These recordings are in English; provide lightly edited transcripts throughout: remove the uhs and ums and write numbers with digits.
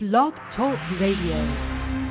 Blog Talk Radio.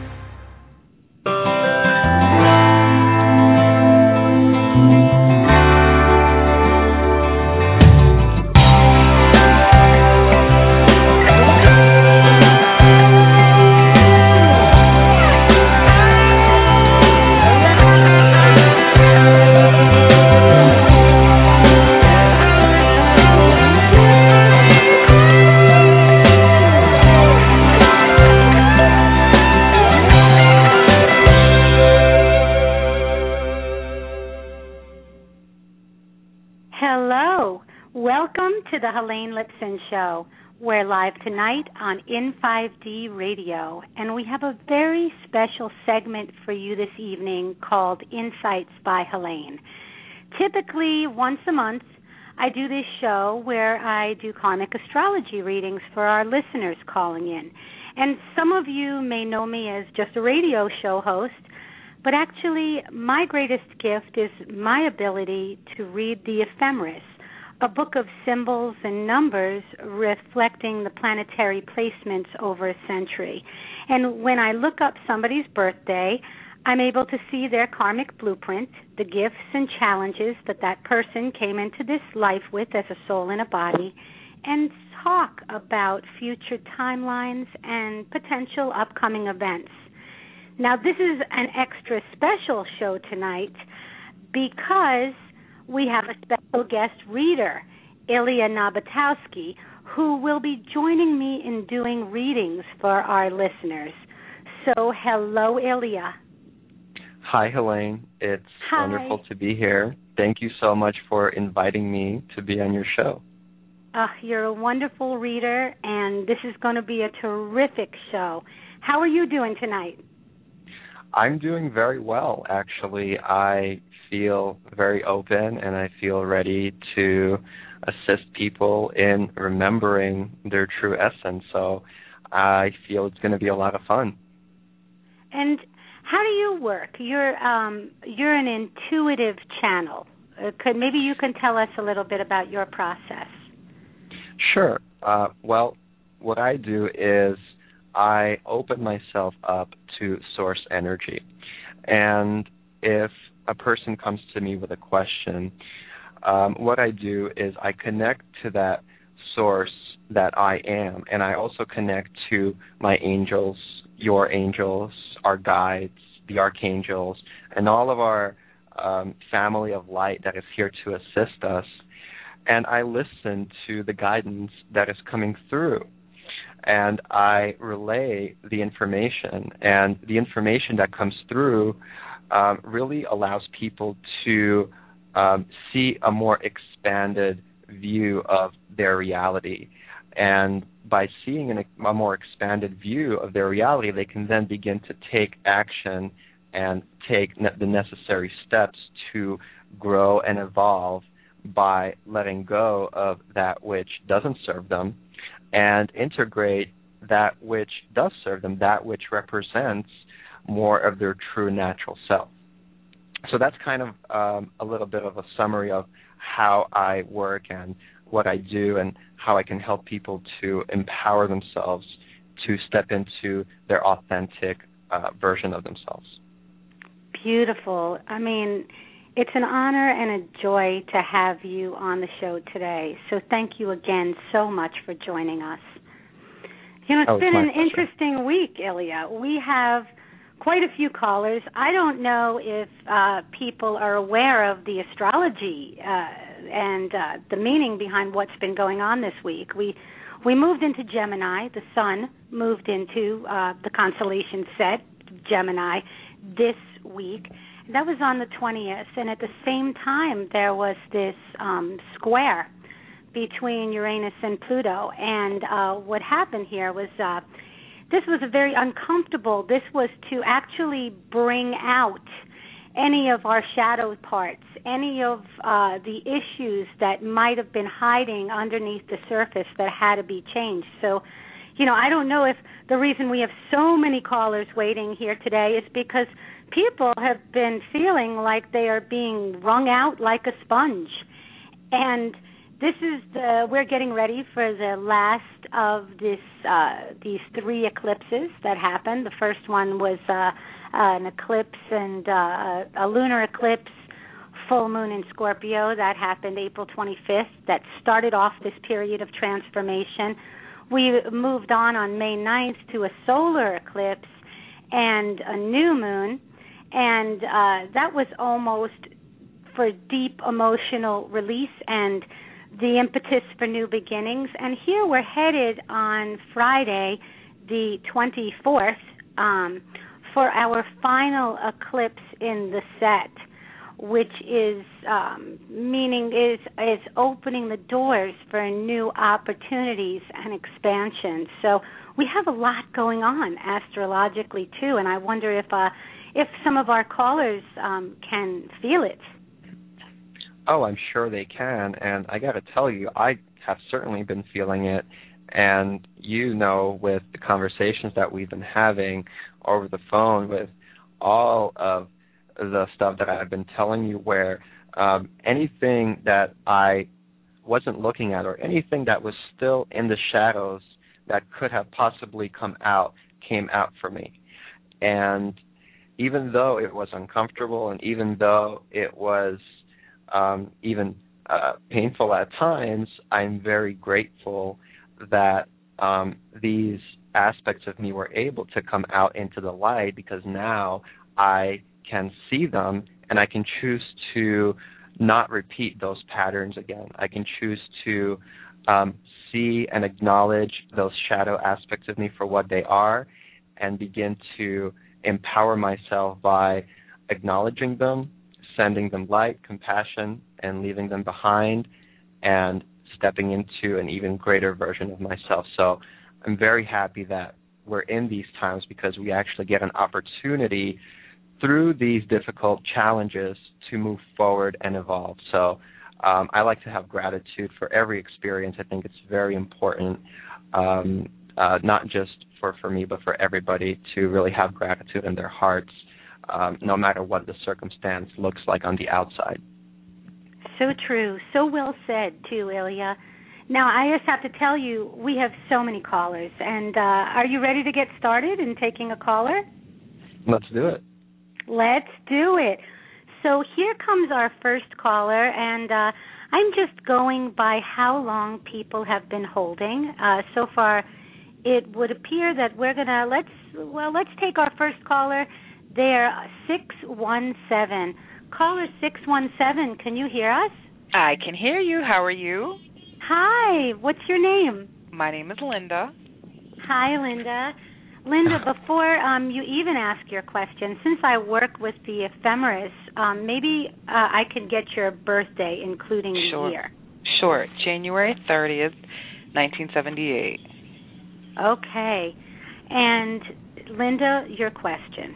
The Helene Lipson Show. We're live tonight on In5D Radio, and we have a very special segment for you this evening called Insights by Helene. Typically, once a month, I do this show where I do karmic astrology readings for our listeners calling in. And some of you may know me as just a radio show host, but actually my greatest gift is my ability to read the ephemeris, a book of symbols and numbers reflecting the planetary placements over a century. And when I look up somebody's birthday, I'm able to see their karmic blueprint, the gifts and challenges that person came into this life with as a soul and a body, and talk about future timelines and potential upcoming events. Now, this is an extra special show tonight because we have a special guest reader, Ilya Nabatowski, who will be joining me in doing readings for our listeners. So, hello, Ilya. Hi, Helene. It's wonderful to be here. Thank you so much for inviting me to be on your show. You're a wonderful reader, and this is going to be a terrific show. How are you doing tonight? I'm doing very well, actually. I feel very open, and I feel ready to assist people in remembering their true essence. So I feel it's going to be a lot of fun. And how do you work? You're an intuitive channel. Maybe you can tell us a little bit about your process. Sure. Well, what I do is I open myself up to source energy. And if a person comes to me with a question, what I do is I connect to that source that I am, and I also connect to my angels, your angels, our guides, the archangels, and all of our family of light that is here to assist us. And I listen to the guidance that is coming through. And I relay the information, and the information that comes through really allows people to see a more expanded view of their reality. And by seeing a more expanded view of their reality, they can then begin to take action and take the necessary steps to grow and evolve by letting go of that which doesn't serve them and integrate that which does serve them, that which represents more of their true natural self. So that's kind of a little bit of a summary of how I work and what I do and how I can help people to empower themselves to step into their authentic version of themselves. Beautiful. I mean, it's an honor and a joy to have you on the show today. So thank you again so much for joining us. You know, it's been an interesting week, Ilya. We have quite a few callers. I don't know if people are aware of the astrology and the meaning behind what's been going on this week. We moved into Gemini. The sun moved into the constellation set, Gemini, this week. That was on the 20th, and at the same time there was this square between Uranus and Pluto. And what happened here was this was a very uncomfortable. This was to actually bring out any of our shadow parts, any of the issues that might have been hiding underneath the surface that had to be changed. So, you know, I don't know if the reason we have so many callers waiting here today is because people have been feeling like they are being wrung out like a sponge. And we're getting ready for the last of these three eclipses that happened. The first one was an eclipse and a lunar eclipse, full moon in Scorpio. That happened April 25th. That started off this period of transformation. We moved on May 9th to a solar eclipse and a new moon, and that was almost for deep emotional release and the impetus for new beginnings. And here we're headed on Friday, the 24th, for our final eclipse in the set, which is is opening the doors for new opportunities and expansion. So we have a lot going on astrologically too, and I wonder if some of our callers can feel it. Oh, I'm sure they can, and I got to tell you, I have certainly been feeling it, and with the conversations that we've been having over the phone with all of the stuff that I've been telling you, where anything that I wasn't looking at or anything that was still in the shadows that could have possibly came out for me. And even though it was uncomfortable and even though it was even painful at times, I'm very grateful that these aspects of me were able to come out into the light, because now I can see them and I can choose to not repeat those patterns again. I can choose to see and acknowledge those shadow aspects of me for what they are and begin to empower myself by acknowledging them, sending them light, compassion, and leaving them behind and stepping into an even greater version of myself. So I'm very happy that we're in these times, because we actually get an opportunity through these difficult challenges to move forward and evolve. So I like to have gratitude for every experience. I think it's very important, not just for me, but for everybody, to really have gratitude in their hearts, no matter what the circumstance looks like on the outside. So true. So well said, too, Ilya. Now, I just have to tell you, we have so many callers. And are you ready to get started in taking a caller? Let's do it. Let's do it. So here comes our first caller, and I'm just going by how long people have been holding. So far, it would appear that we're going to, let's take our first caller. They're 617. Caller 617, can you hear us? I can hear you. How are you? Hi, what's your name? My name is Linda. Hi, Linda. Linda, before you even ask your question, since I work with the ephemeris, maybe I could get your birthday, including the year. Sure. January 30th, 1978. Okay. And, Linda, your question.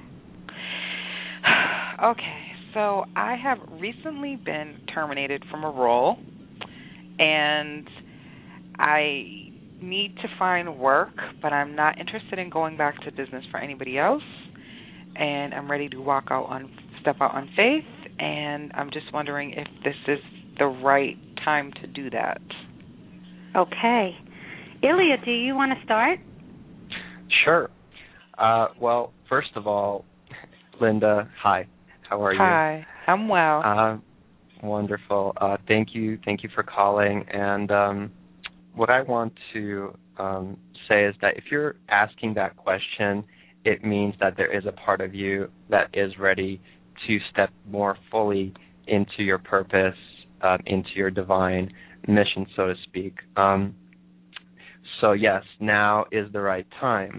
Okay. So I have recently been terminated from a role, and I need to find work, but I'm not interested in going back to business for anybody else, and I'm ready to step out on faith, and I'm just wondering if this is the right time to do that. Okay. Ilya, do you want to start? Sure. Well, first of all, Linda, hi. How are you? Hi. I'm well. Wonderful. Thank you for calling. And what I want to say is that if you're asking that question, it means that there is a part of you that is ready to step more fully into your purpose, into your divine mission, so to speak. So yes, now is the right time.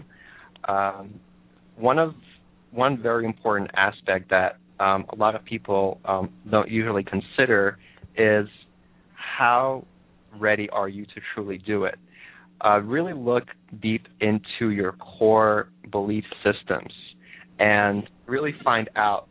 One very important aspect that a lot of people don't usually consider is how ready are you to truly do it. Really look deep into your core belief systems and really find out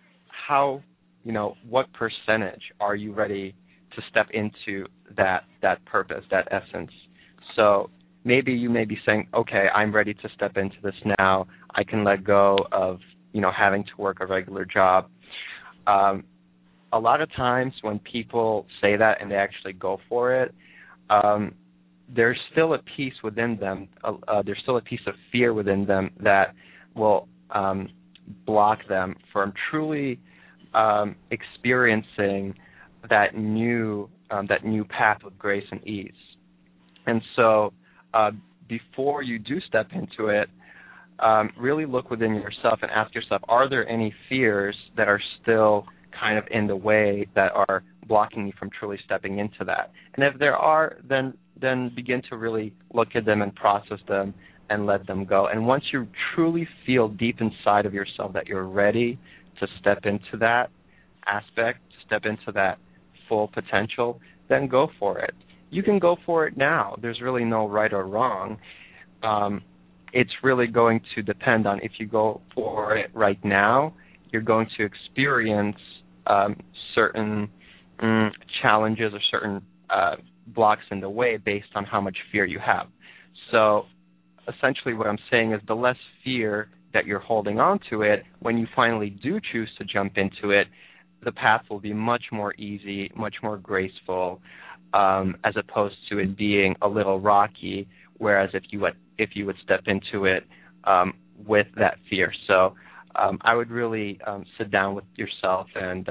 what percentage are you ready to step into that purpose, that essence. So maybe you may be saying, okay, I'm ready to step into this now. I can let go of having to work a regular job. a lot of times when people say that and they actually go for it, there's still a piece within them, there's still a piece of fear within them that will block them from truly experiencing that new path with grace and ease. And so before you do step into it, really look within yourself and ask yourself, are there any fears that are still kind of in the way that are blocking you from truly stepping into that? And if there are, then begin to really look at them and process them and let them go. And once you truly feel deep inside of yourself that you're ready to step into that aspect, step into that full potential, then go for it. You can go for it now. There's really no right or wrong. It's really going to depend on if you go for it right now, you're going to experience certain challenges or certain blocks in the way based on how much fear you have. So essentially what I'm saying is the less fear that you're holding on to it, when you finally do choose to jump into it, the path will be much more easy, much more graceful, as opposed to it being a little rocky, whereas if you would step into it with that fear. So I would really sit down with yourself and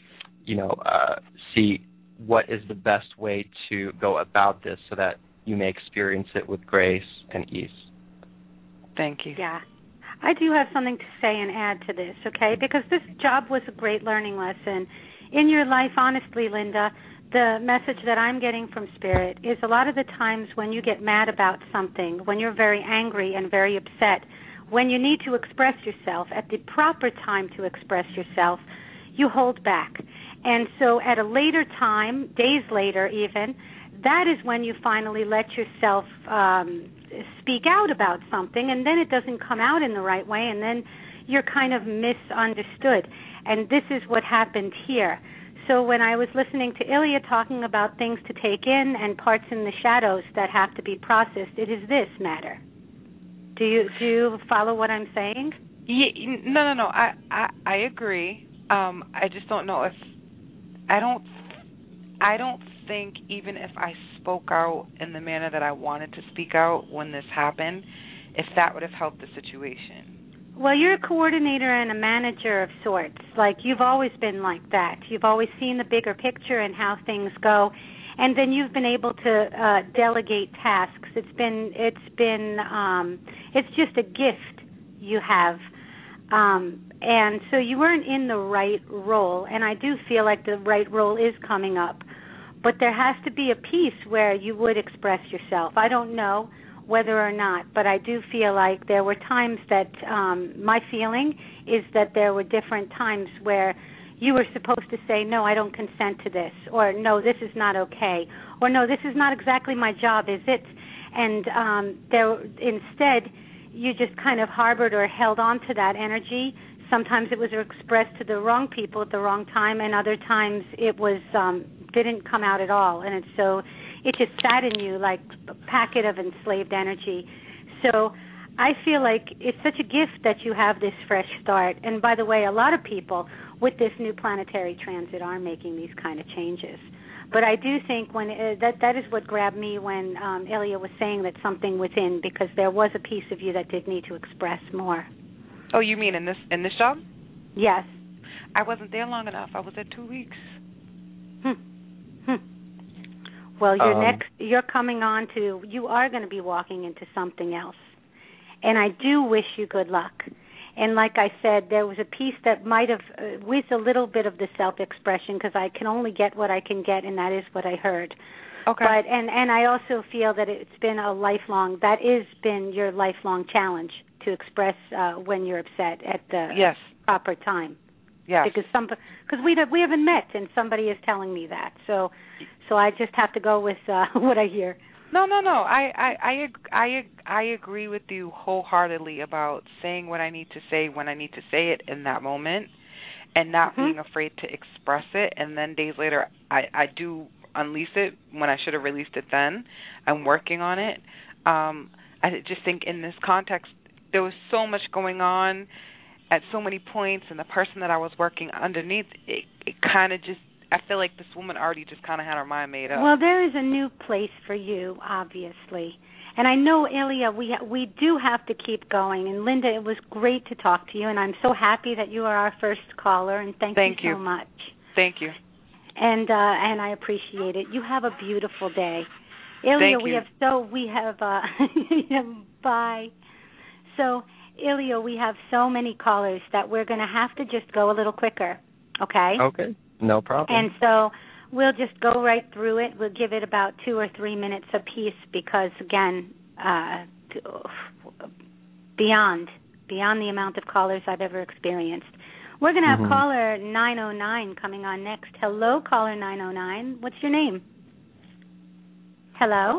see what is the best way to go about this so that you may experience it with grace and ease. Thank you. Yeah. I do have something to say and add to this, okay? Because this job was a great learning lesson. In your life, honestly, Linda, the message that I'm getting from Spirit is a lot of the times when you get mad about something, when you're very angry and very upset, when you need to express yourself, at the proper time to express yourself, you hold back. And so at a later time, days later even, that is when you finally let yourself speak out about something, and then it doesn't come out in the right way, and then you're kind of misunderstood. And this is what happened here. So when I was listening to Ilya talking about things to take in and parts in the shadows that have to be processed, it is this matter. Do you follow what I'm saying? Yeah, no. I agree. I just don't know if I don't think even if I spoke out in the manner that I wanted to speak out when this happened, if that would have helped the situation. Well, you're a coordinator and a manager of sorts. Like, you've always been like that. You've always seen the bigger picture and how things go, and then you've been able to delegate tasks. It's just a gift you have. And so you weren't in the right role, and I do feel like the right role is coming up. But there has to be a piece where you would express yourself. I don't know whether or not, but I do feel like there were times that my feeling is that there were different times where you were supposed to say, no, I don't consent to this, or no, this is not okay, or no, this is not exactly my job, is it? And instead, you just kind of harbored or held on to that energy. Sometimes it was expressed to the wrong people at the wrong time, and other times it was didn't come out at all. And it just sat in you like a packet of enslaved energy. So I feel like it's such a gift that you have this fresh start. And by the way, a lot of people with this new planetary transit are making these kind of changes. But I do think when that is what grabbed me when Ilya was saying that something within, because there was a piece of you that did need to express more. Oh, you mean in this job? Yes. I wasn't there long enough. I was there 2 weeks. Well, you are going to be walking into something else. And I do wish you good luck. And like I said, there was a piece that might have, with a little bit of the self-expression, because I can only get what I can get, and that is what I heard. Okay. But and I also feel that it's been that has been your lifelong challenge to express when you're upset at the proper time. Yes. Because we haven't met, and somebody is telling me that. So I just have to go with what I hear. No. I agree with you wholeheartedly about saying what I need to say when I need to say it in that moment, and not being afraid to express it. And then days later, I do unleash it when I should have released it then. I'm working on it. I just think in this context, there was so much going on, at so many points, and the person that I was working underneath, it kind of just, I feel like this woman already just kind of had her mind made up. Well, there is a new place for you, obviously. And I know, Ilya, we do have to keep going. And Linda, it was great to talk to you, and I'm so happy that you are our first caller, and thank you so much. Thank you. And I appreciate it. You have a beautiful day. Ilya, bye. So, Ilya, we have so many callers that we're going to have to just go a little quicker, okay? Okay, no problem. And so we'll just go right through it. We'll give it about 2 or 3 minutes apiece because, again, beyond the amount of callers I've ever experienced. We're going to have caller 909 coming on next. Hello, caller 909. What's your name? Hello?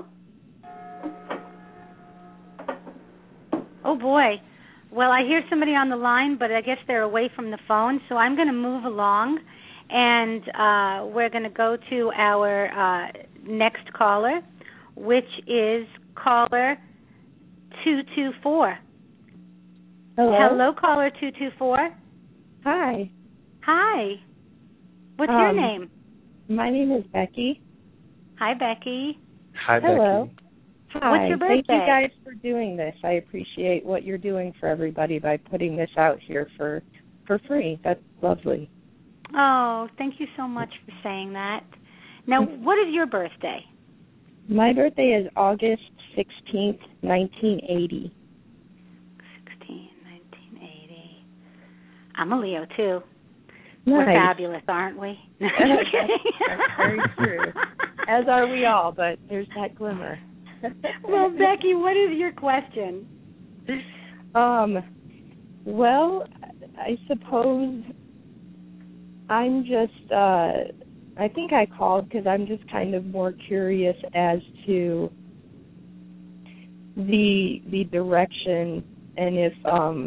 Oh, boy. Well, I hear somebody on the line, but I guess they're away from the phone, so I'm going to move along, and we're going to go to our next caller, which is caller 224. Hello, caller 224. Hi. Hi. What's your name? My name is Becky. Hi, Becky. Hi, Hello. Becky. Hi. What's your birthday? Thank you guys for doing this. I appreciate what you're doing for everybody by putting this out here for free. That's lovely. Oh, thank you so much for saying that. Now, what is your birthday? My birthday is August 16th, 1980. 1980. I'm a Leo, too. Nice. We're fabulous, aren't we? No, I'm kidding. That's very true. As are we all, but there's that glimmer. Well, Becky, what is your question? Well, I suppose I'm just, I think I called because I'm just kind of more curious as to the direction and if,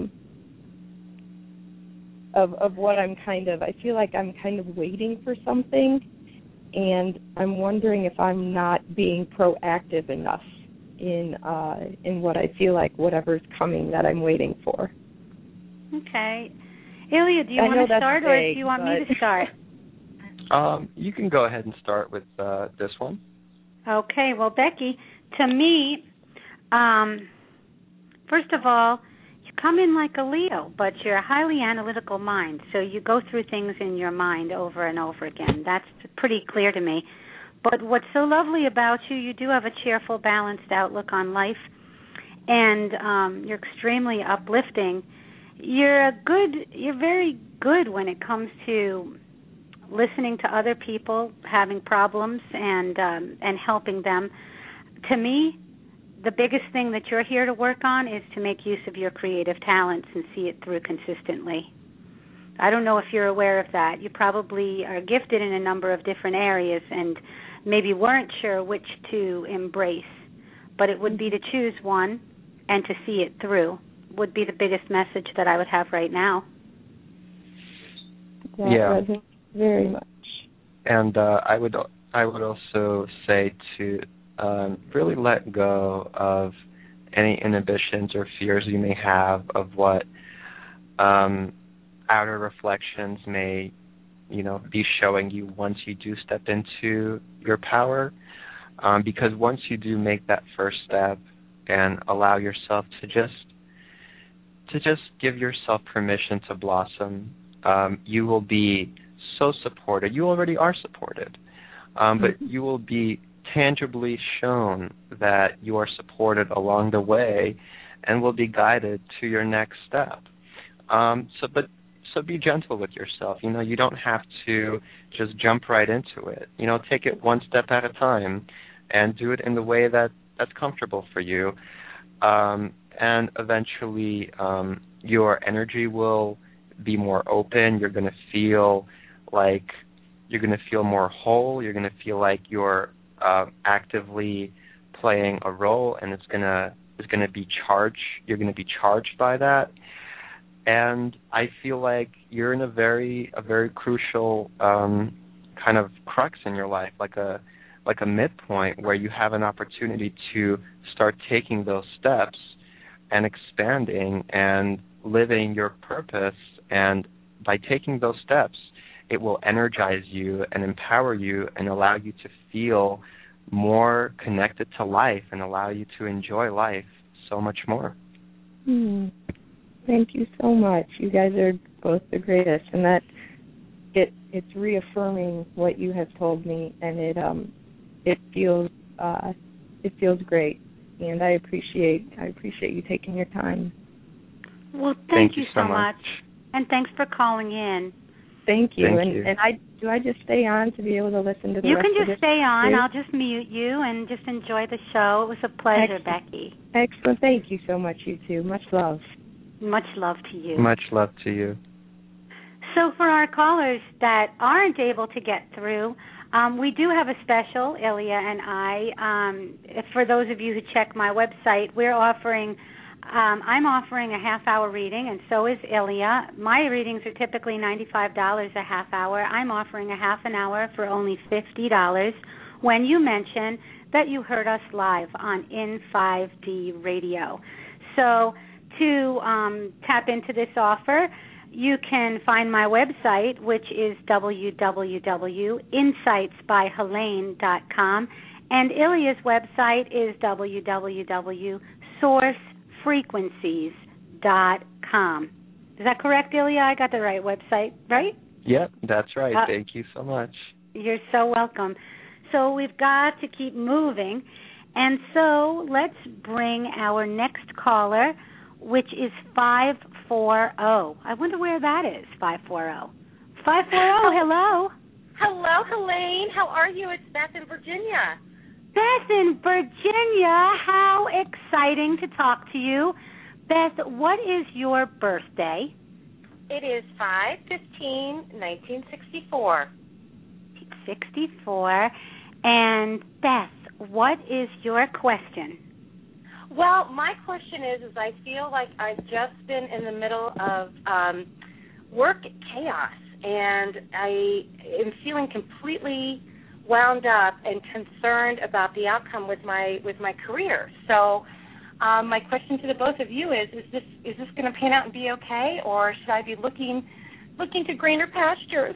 of what I'm kind of, I feel like I'm kind of waiting for something, and I'm wondering if I'm not being proactive enough in what I feel like whatever's coming that I'm waiting for. Okay. Ilya, do you want to start, or do you want me to start? You can go ahead and start with this one. Okay. Well, Becky, to me, first of all, you come in like a Leo, but you're a highly analytical mind, so you go through things in your mind over and over again. That's pretty clear to me. But what's so lovely about you, you do have a cheerful, balanced outlook on life, and you're extremely uplifting. You're very good when it comes to listening to other people having problems and helping them. To me, the biggest thing that you're here to work on is to make use of your creative talents and see it through consistently. I don't know if you're aware of that. You probably are gifted in a number of different areas and maybe weren't sure which to embrace, but it would be to choose one and to see it through would be the biggest message that I would have right now. That resonates very much. And I would also say to really let go of any inhibitions or fears you may have of what outer reflections may, be showing you once you do step into your power. Because once you do make that first step and allow yourself to just give yourself permission to blossom, you will be so supported. You already are supported, but you will be tangibly shown that you are supported along the way and will be guided to your next step. So be gentle with yourself. You don't have to just jump right into it. Take it one step at a time and do it in the way that's comfortable for you. And eventually your energy will be more open. You're going to feel more whole. You're going to feel like you're actively playing a role, and it's going to be charged. You're going to be charged by that. And I feel like you're in a very crucial kind of crux in your life, like a midpoint where you have an opportunity to start taking those steps and expanding and living your purpose. And by taking those steps, it will energize you and empower you and allow you to feel more connected to life and allow you to enjoy life so much more. Thank you so much. You guys are both the greatest, and that it's reaffirming what you have told me, and it feels great, and I appreciate you taking your time. Well, thank you so much, and thanks for calling in. Thank you. Thank you. And do I just stay on to be able to listen to the You rest can of just this stay on. too? I'll just mute you and just enjoy the show. It was a pleasure, Excellent. Becky. Excellent. Thank you so much, you two. Much love. Much love to you. Much love to you. So for our callers that aren't able to get through, we do have a special, Ilya and I. For those of you who check my website, I'm offering a half-hour reading, and so is Ilya. My readings are typically $95 a half hour. I'm offering a half an hour for only $50 when you mention that you heard us live on In5D Radio. So to tap into this offer, you can find my website, which is www.insightsbyhelene.com, and Ilya's website is www.sourcefrequencies.com. Is that correct, Ilya? I got the right website, right? Yep, that's right. Thank you so much. You're so welcome. So we've got to keep moving, and so let's bring our next caller, which is 540. I wonder where that is, 540. 540, hello. Hello, Helene. How are you? It's Beth in Virginia. Beth in Virginia, how exciting to talk to you. Beth, what is your birthday? It is 5/15/1964. 64. And Beth, what is your question? Well, my question is I feel like I've just been in the middle of work chaos, and I am feeling completely wound up and concerned about the outcome with my career. So my question to the both of you is this going to pan out and be okay, or should I be looking to greener pastures?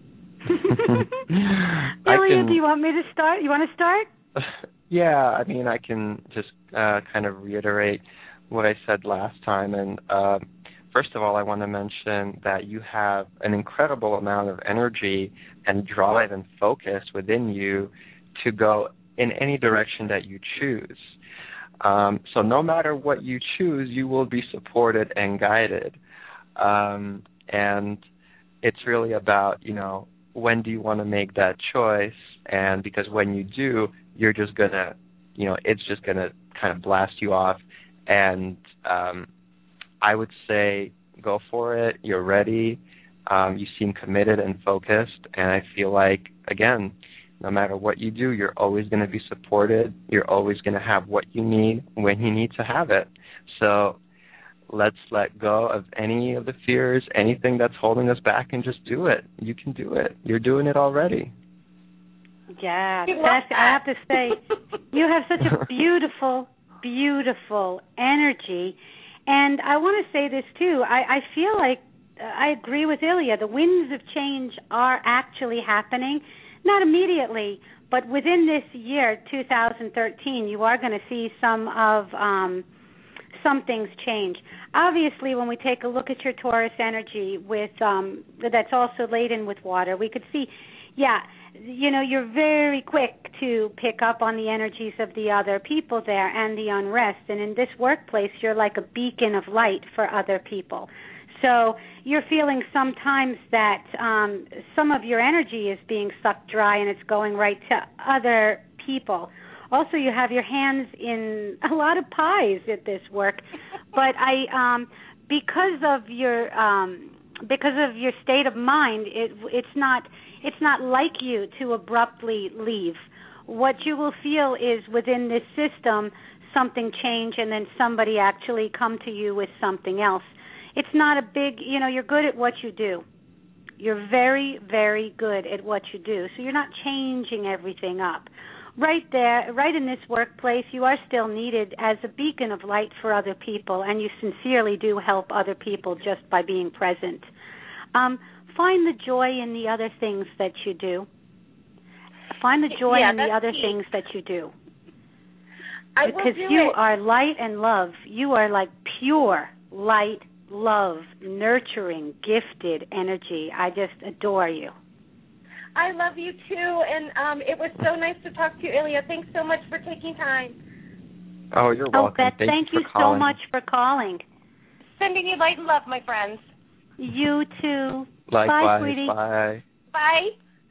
Ilya, do you want me to start? You want to start? Yeah, I mean, I can just kind of reiterate what I said last time. And first of all, I want to mention that you have an incredible amount of energy and drive and focus within you to go in any direction that you choose. So no matter what you choose, you will be supported and guided. And it's really about, when do you want to make that choice? And because when you do, you're just going to, it's just going to kind of blast you off. And I would say go for it. You're ready. You seem committed and focused. And I feel like, again, no matter what you do, you're always going to be supported. You're always going to have what you need when you need to have it. So let's let go of any of the fears, anything that's holding us back, and just do it. You can do it. You're doing it already. Yeah, I have to say, you have such a beautiful, beautiful energy. And I want to say this, too. I feel like I agree with Ilya. The winds of change are actually happening, not immediately, but within this year, 2013, you are going to see some things change. Obviously, when we take a look at your Taurus energy with that's also laden with water, we could see, you're very quick to pick up on the energies of the other people there and the unrest. And in this workplace, you're like a beacon of light for other people. So you're feeling sometimes that some of your energy is being sucked dry and it's going right to other people. Also, you have your hands in a lot of pies at this work, but because of your state of mind, it's not like you to abruptly leave. What you will feel is within this system something change, and then somebody actually come to you with something else. It's not a big, you're good at what you do. You're very, very good at what you do. So you're not changing everything up. right there, right in this workplace, you are still needed as a beacon of light for other people, and you sincerely do help other people just by being present. Find the joy in the other things that you do. Find the joy in the other things that you do. Because you are light and love. You are like pure light, love, nurturing, gifted energy. I just adore you. I love you too, and it was so nice to talk to you, Ilya. Thanks so much for taking time. Oh, you're welcome. Beth, thank you so much for calling. Sending you light and love, my friends. You too. Likewise. Bye, sweetie. Bye. Bye.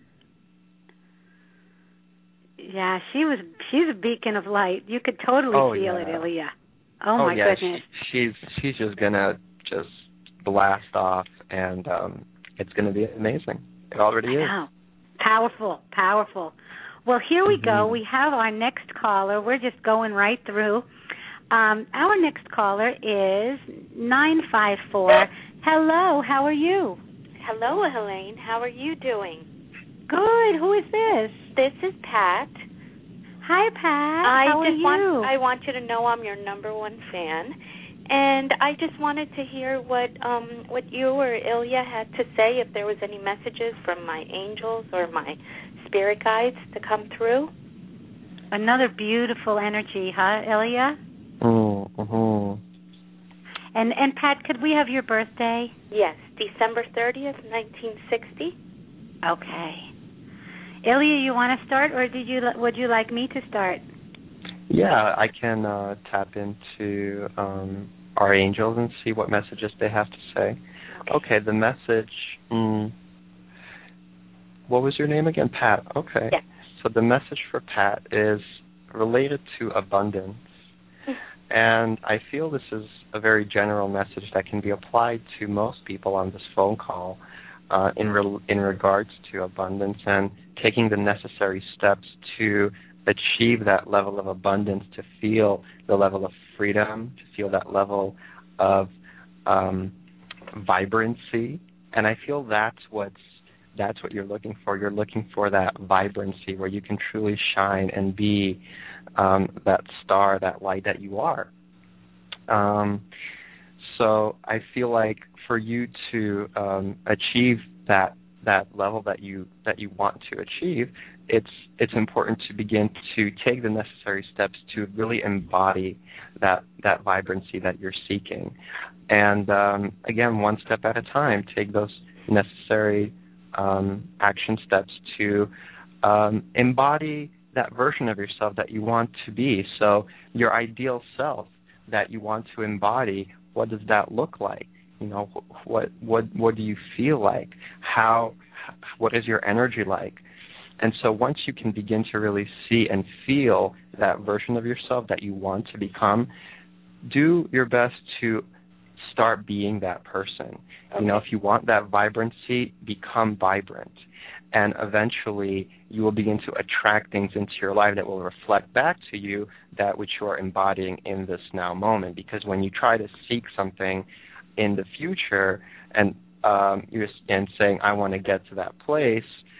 Yeah, she's a beacon of light. You could totally feel it, Ilya. Oh my goodness. She's just gonna just blast off, and it's gonna be amazing. It already is. Wow. Powerful, powerful. Well, here we go. We have our next caller. We're just going right through. Our next caller is 954. Hello, how are you? Hello, Helene. How are you doing? Good. Who is this? This is Pat. Hi, Pat. How are you? I want you to know I'm your number one fan, and I just wanted to hear what you or Ilya had to say, if there was any messages from my angels or my spirit guides to come through. Another beautiful energy, huh, Ilya? Mm-hmm. And Pat, could we have your birthday? Yes, December 30th, 1960. Okay. Ilya, you want to start, or would you like me to start? Yeah, I can tap into our angels and see what messages they have to say. Okay, the message, what was your name again? Pat. Okay. Yes. So the message for Pat is related to abundance. And I feel this is a very general message that can be applied to most people on this phone call in regards to abundance and taking the necessary steps to achieve that level of abundance, to feel the level of freedom, to feel that level of vibrancy. And I feel that's what you're looking for. You're looking for that vibrancy where you can truly shine and be that star, that light that you are. So I feel like for you to achieve that level that you want to achieve, it's important to begin to take the necessary steps to really embody that vibrancy that you're seeking. And again, one step at a time, take those necessary action steps to embody that version of yourself that you want to be. So your ideal self that you want to embody, what does that look like? You know, what do you feel like? What is your energy like? And so once you can begin to really see and feel that version of yourself that you want to become, do your best to start being that person. Okay. You know, if you want that vibrancy, become vibrant. And eventually you will begin to attract things into your life that will reflect back to you that which you are embodying in this now moment. Because when you try to seek something in the future and you're saying, I want to get to that place,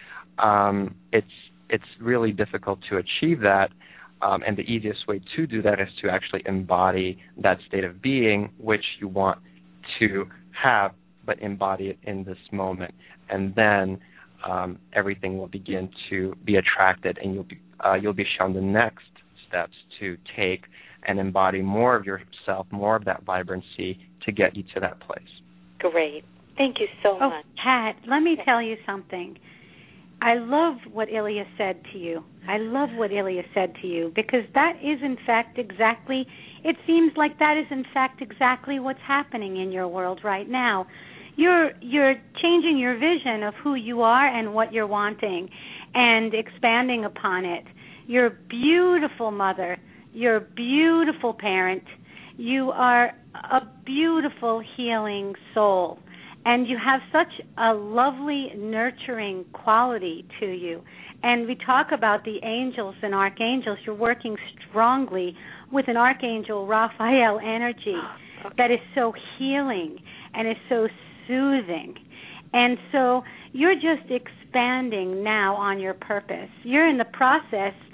it's really difficult to achieve that. And the easiest way to do that is to actually embody that state of being which you want to have, but embody it in this moment. And then everything will begin to be attracted, and you'll be shown the next steps to take and embody more of yourself, more of that vibrancy to get you to that place. Great. Thank you so much. Pat, let me tell you something. I love what Ilya said to you. I love what Ilya said to you, because that is in fact exactly, it seems like that is in fact exactly what's happening in your world right now. You're changing your vision of who you are and what you're wanting and expanding upon it. You're a beautiful mother. You're a beautiful parent. You are a beautiful healing soul. And you have such a lovely, nurturing quality to you. And we talk about the angels and archangels. You're working strongly with an archangel Raphael energy that is so healing and is so soothing. And so you're just expanding now on your purpose. You're in the process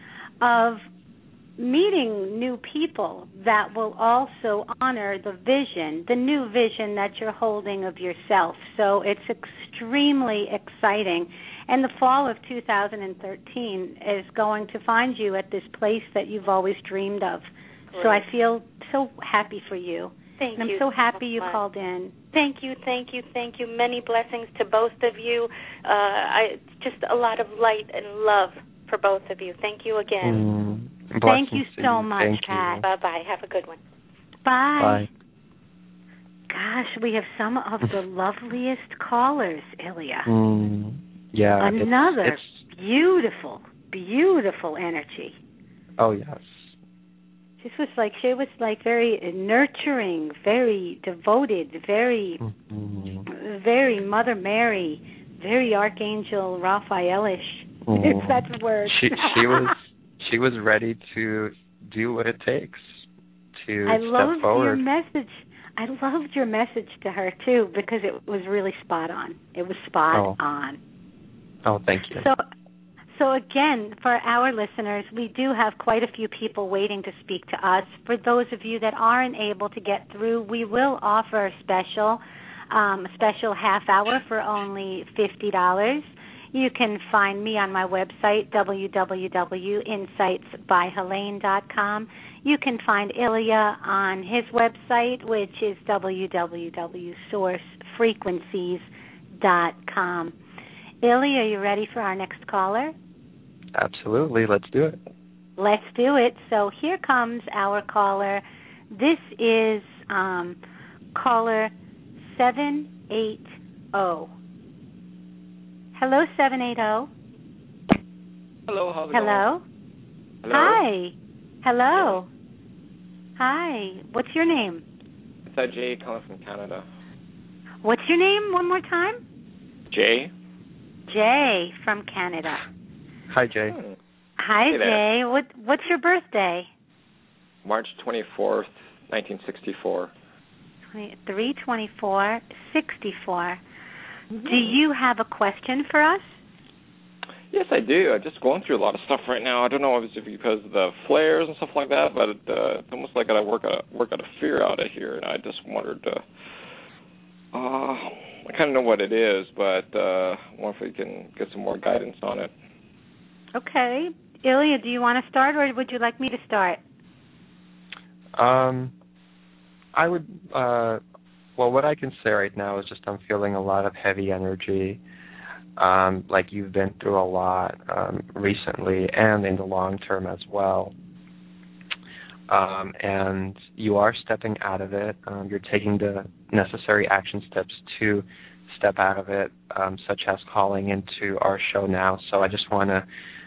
of meeting new people that will also honor the vision, the new vision that you're holding of yourself. So it's extremely exciting. And the fall of 2013 is going to find you at this place that you've always dreamed of. Great. So I feel so happy for you. Thank and you. I'm so happy you much. called in. Thank you. Many blessings to both of you. Just a lot of light and love for both of you. Thank you again. Thank you so much, Pat. Bye-bye. Have a good one. Bye. Gosh, we have some of the loveliest callers, Ilya. Yeah. Another beautiful energy. Oh, yes. She was like very nurturing, very devoted, very Mother Mary, very Archangel Raphaelish. If that's a word. She was ready to do what it takes to step forward. Your message. I loved your message to her too, because it was really spot on. It was spot on. Oh, thank you. So again, for our listeners, we do have quite a few people waiting to speak to us. For those of you that aren't able to get through, we will offer a special half hour for only $50. You can find me on my website, www.insightsbyhelene.com. You can find Ilya on his website, which is www.sourcefrequencies.com. Ilya, are you ready for our next caller? Absolutely. Let's do it. Let's do it. So here comes our caller. This is caller 780. Hello, 780. Hello, how's it Hello? going? Hi. Hello. Hi. What's your name? It's Jay calling from Canada. What's your name one more time? Jay. Jay from Canada. Hi, Jay. Hi, Hey Jay. What's your birthday? March 24th, 1964. 3/24/64. Do you have a question for us? Yes, I do. I'm just going through a lot of stuff right now. I don't know if it's because of the flares and stuff like that, but it's almost like I work out of fear out of here, and I just wondered. I kind of know what it is, but I wonder if we can get some more guidance on it. Okay. Ilya, do you want to start, or would you like me to start? I would, what I can say right now is just I'm feeling a lot of heavy energy, like you've been through a lot recently and in the long term as well. And you are stepping out of it. You're taking the necessary action steps to step out of it, such as calling into our show now. So I just want to,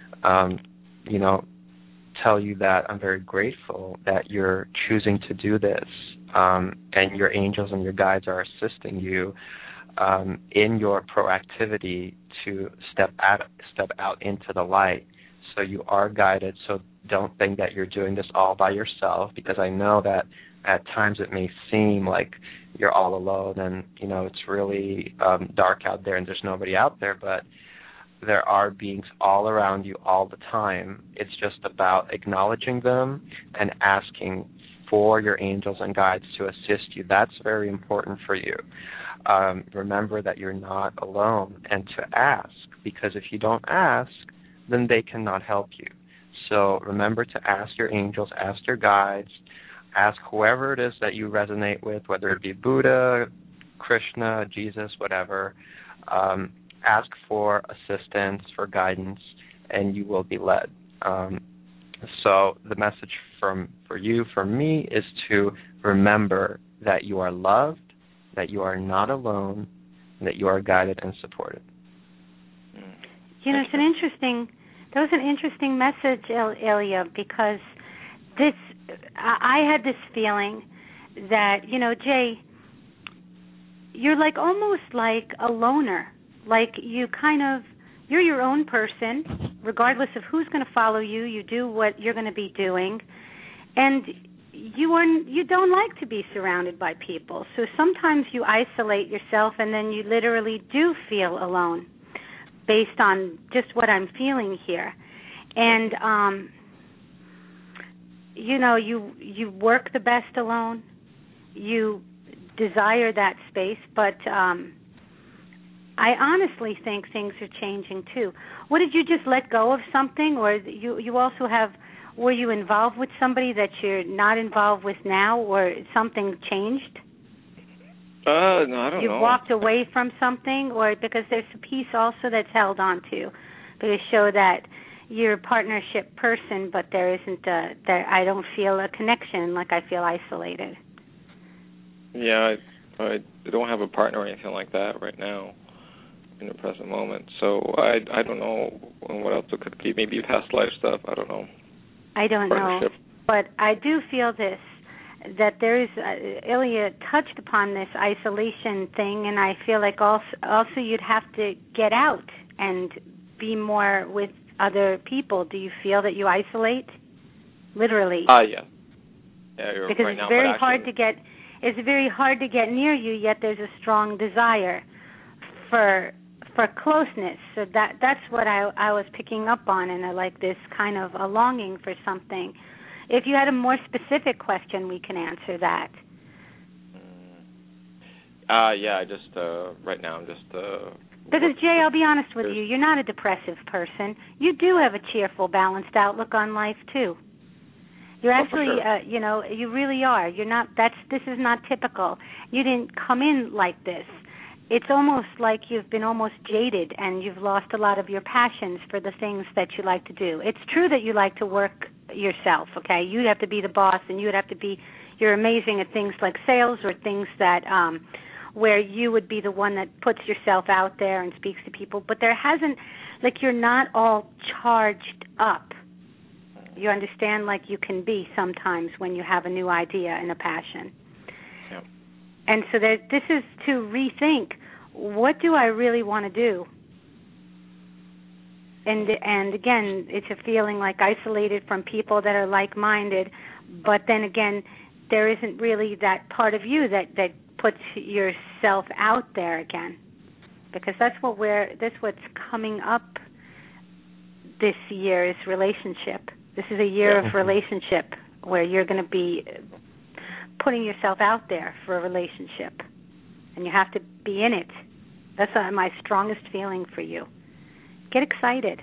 tell you that I'm very grateful that you're choosing to do this, and your angels and your guides are assisting you in your proactivity to step out into the light. So you are guided. So don't think that you're doing this all by yourself, because I know that at times it may seem like you're all alone and, it's really dark out there and there's nobody out there, but there are beings all around you all the time. It's just about acknowledging them and asking for your angels and guides to assist you. That's very important for you. Remember that you're not alone, and to ask, because if you don't ask, then they cannot help you. So remember to ask your angels, ask your guides, ask whoever it is that you resonate with, whether it be Buddha, Krishna, Jesus, whatever. Ask for assistance, for guidance, and you will be led. So the message for me, is to remember that you are loved, that you are not alone, and that you are guided and supported. That was an interesting message, Ilya, because I had this feeling that, Jay, you're almost like a loner. Like you're your own person, regardless of who's going to follow you. You do what you're going to be doing, and you don't like to be surrounded by people. So sometimes you isolate yourself, and then you literally do feel alone, based on just what I'm feeling here. And you work the best alone. You desire that space, but I honestly think things are changing too. What, did you just let go of something, or you also have? Were you involved with somebody that you're not involved with now, or something changed? No, I don't know. You walked away from something, or because there's a piece also that's held on to, to show that you're a partnership person, but there isn't I don't feel a connection, like I feel isolated. Yeah, I don't have a partner or anything like that right now in the present moment. So I don't know what else it could be. Maybe past life stuff. I don't know. I don't know. But I do feel this, that there is, Ilya touched upon this isolation thing, and I feel like also you'd have to get out and be more with other people. Do you feel that you isolate? Literally. Yeah. Yeah, because right it's now, very hard to get. It's very hard to get near you. Yet there's a strong desire for closeness. So that's what I was picking up on, and I like this kind of a longing for something. If you had a more specific question, we can answer that. Yeah. I just right now I'm just. Because Jay, I'll be honest with you, you're not a depressive person. You do have a cheerful, balanced outlook on life too. You're actually, sure. You really are. You're not. This is not typical. You didn't come in like this. It's almost like you've been almost jaded and you've lost a lot of your passions for the things that you like to do. It's true that you like to work yourself, okay? You'd have to be the boss, and you'd have to be, you're amazing at things like sales or things that, where you would be the one that puts yourself out there and speaks to people. But there hasn't, like, you're not all charged up. You understand, like you can be sometimes when you have a new idea and a passion. Yeah. And so this is to rethink, what do I really want to do? And again, it's a feeling like isolated from people that are like-minded, but then again, there isn't really that part of you that puts yourself out there again, because that's what's coming up this year is relationship. This is a year of relationship where you're going to be putting yourself out there for a relationship, and you have to be in it. That's my strongest feeling for you. Get excited.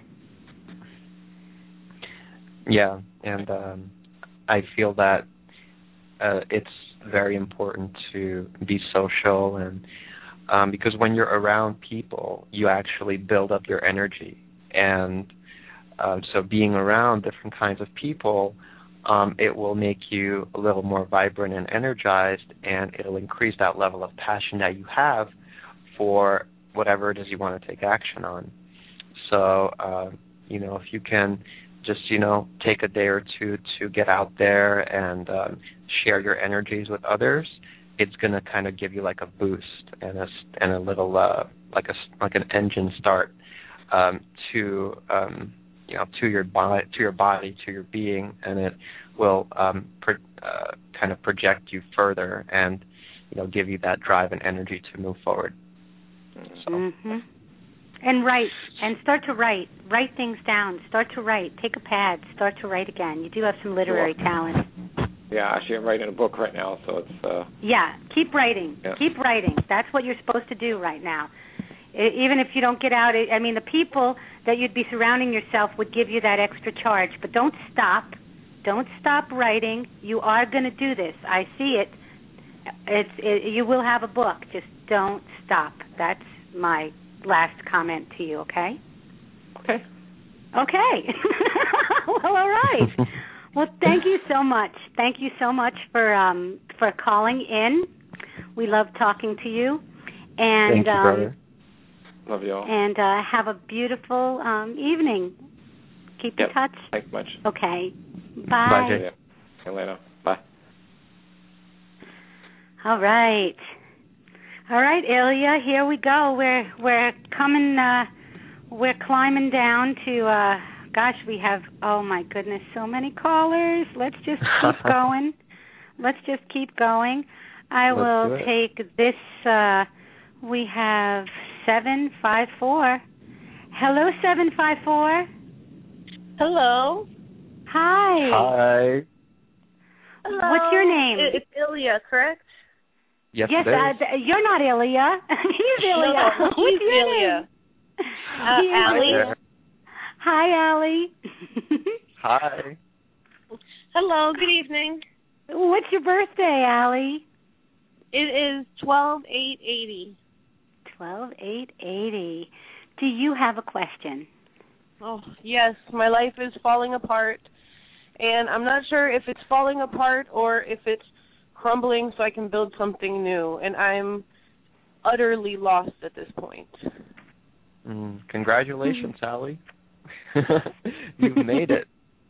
Yeah, and I feel that it's very important to be social, and because when you're around people, you actually build up your energy, and so being around different kinds of people, it will make you a little more vibrant and energized, and it'll increase that level of passion that you have for whatever it is you want to take action on. So, if you can just, take a day or two to get out there and share your energies with others, it's going to kind of give you like a boost and a little like an engine start to your body, to your being, and it will kind of project you further and give you that drive and energy to move forward. So. Mm-hmm. And write, and start to write things down. Start to write. Take a pad. Start to write again. You do have some literary talent. Yeah, actually, I'm writing a book right now, so it's. Yeah, keep writing. Yeah. Keep writing. That's what you're supposed to do right now. Even if you don't get out, the people that you'd be surrounding yourself would give you that extra charge. But don't stop. Don't stop writing. You are going to do this. I see it. You will have a book. Just don't stop. That's my last comment to you, okay? Okay. Okay. Well, all right. Well, thank you so much. Thank you so much for calling in. We love talking to you. And, thank you, brother. Love you all. And have a beautiful evening. Keep in touch. Thanks much. Okay. Bye. Bye, Jay. See you later. Bye. All right. All right, Ilya, here we go. We're coming, we're climbing down to, we have, oh my goodness, so many callers. Let's just keep going. Let's just keep going. I will take this, we have 754. Hello, 754. Hello. Hi. Hi. Hello. What's your name? It's Ilya, correct? Yes, yes, it is. you're not Ilya. He's Ilya. No, What's he's your Ilya. name? Allie. Hi, Allie. Hi. Hello, good evening. What's your birthday, Allie? It is 12/8/80. 12/8/80. Do you have a question? Oh, yes, my life is falling apart, and I'm not sure if it's falling apart or if it's crumbling so I can build something new, and I'm utterly lost at this point. Congratulations, Allie. You made it.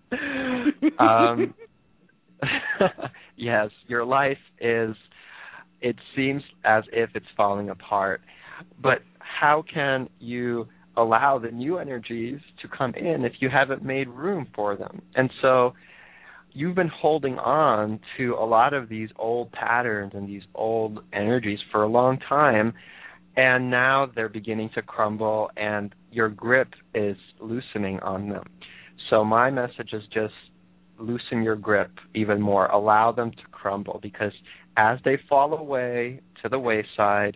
Yes, your life is, it seems as if it's falling apart, but how can you allow the new energies to come in if you haven't made room for them? And so you've been holding on to a lot of these old patterns and these old energies for a long time, and now they're beginning to crumble and your grip is loosening on them. So my message is just loosen your grip even more. Allow them to crumble, because as they fall away to the wayside,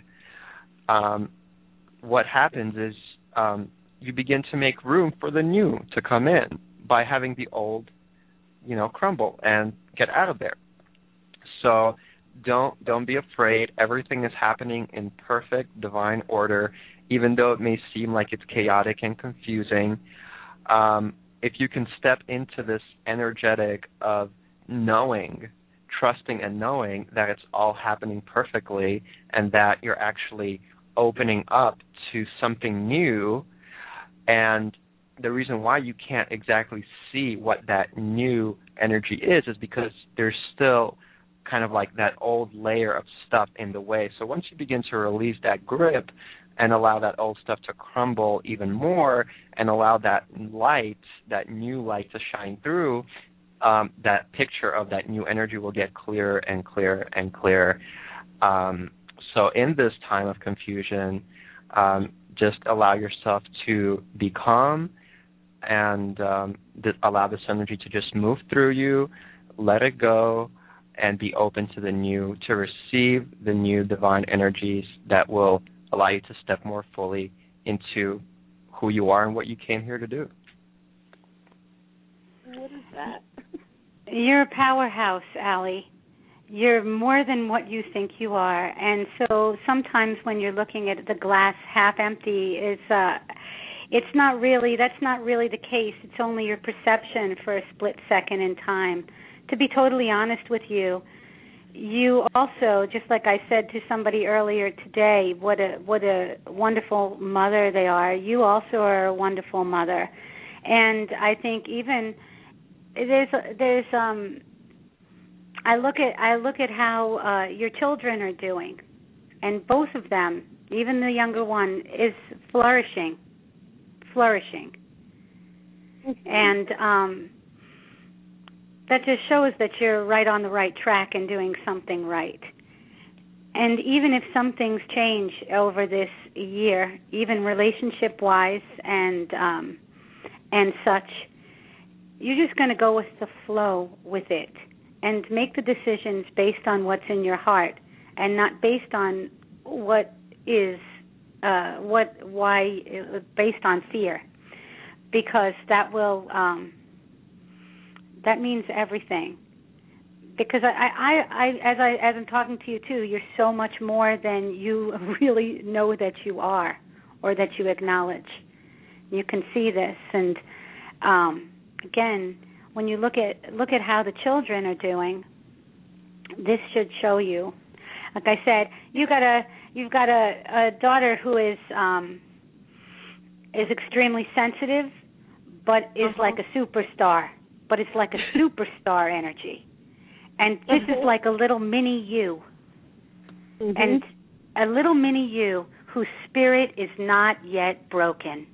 what happens is you begin to make room for the new to come in by having the old, crumble and get out of there. So don't be afraid. Everything is happening in perfect divine order, even though it may seem like it's chaotic and confusing. If you can step into this energetic of knowing, trusting and knowing that it's all happening perfectly and that you're actually opening up to something new, and the reason why you can't exactly see what that new energy is because there's still kind of like that old layer of stuff in the way. So once you begin to release that grip and allow that old stuff to crumble even more and allow that light, that new light to shine through, that picture of that new energy will get clearer and clearer and clearer. So in this time of confusion, just allow yourself to be calm and allow this energy to just move through you, let it go, and be open to the new, to receive the new divine energies that will allow you to step more fully into who you are and what you came here to do. What is that? You're a powerhouse, Allie. You're more than what you think you are. And so sometimes when you're looking at the glass half empty, that's not really the case. It's only your perception for a split second in time. To be totally honest with you, you also, just like I said to somebody earlier today, what a wonderful mother they are. You also are a wonderful mother. And I think even there's I look at how your children are doing, and both of them, even the younger one, is flourishing. And that just shows that you're right on the right track and doing something right. And even if some things change over this year, even relationship-wise and such, you're just going to go with the flow with it and make the decisions based on what's in your heart and not based on based on fear, because that will that means everything. Because as I'm talking to you too, you're so much more than you really know that you are or that you acknowledge. You can see this, and again, when you look at how the children are doing, this should show you. Like I said, you've got a daughter who is extremely sensitive, but is like a superstar. But it's like a superstar energy. And this is like a little mini you. And a little mini you whose spirit is not yet broken.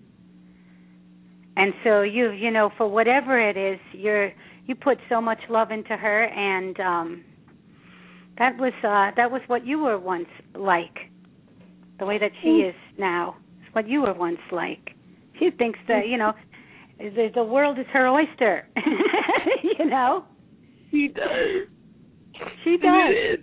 And so you know, for whatever it is, you put so much love into her, and that was what you were once like. The way that she is now is what you were once like. She thinks that, the world is her oyster, you know. She does. She does.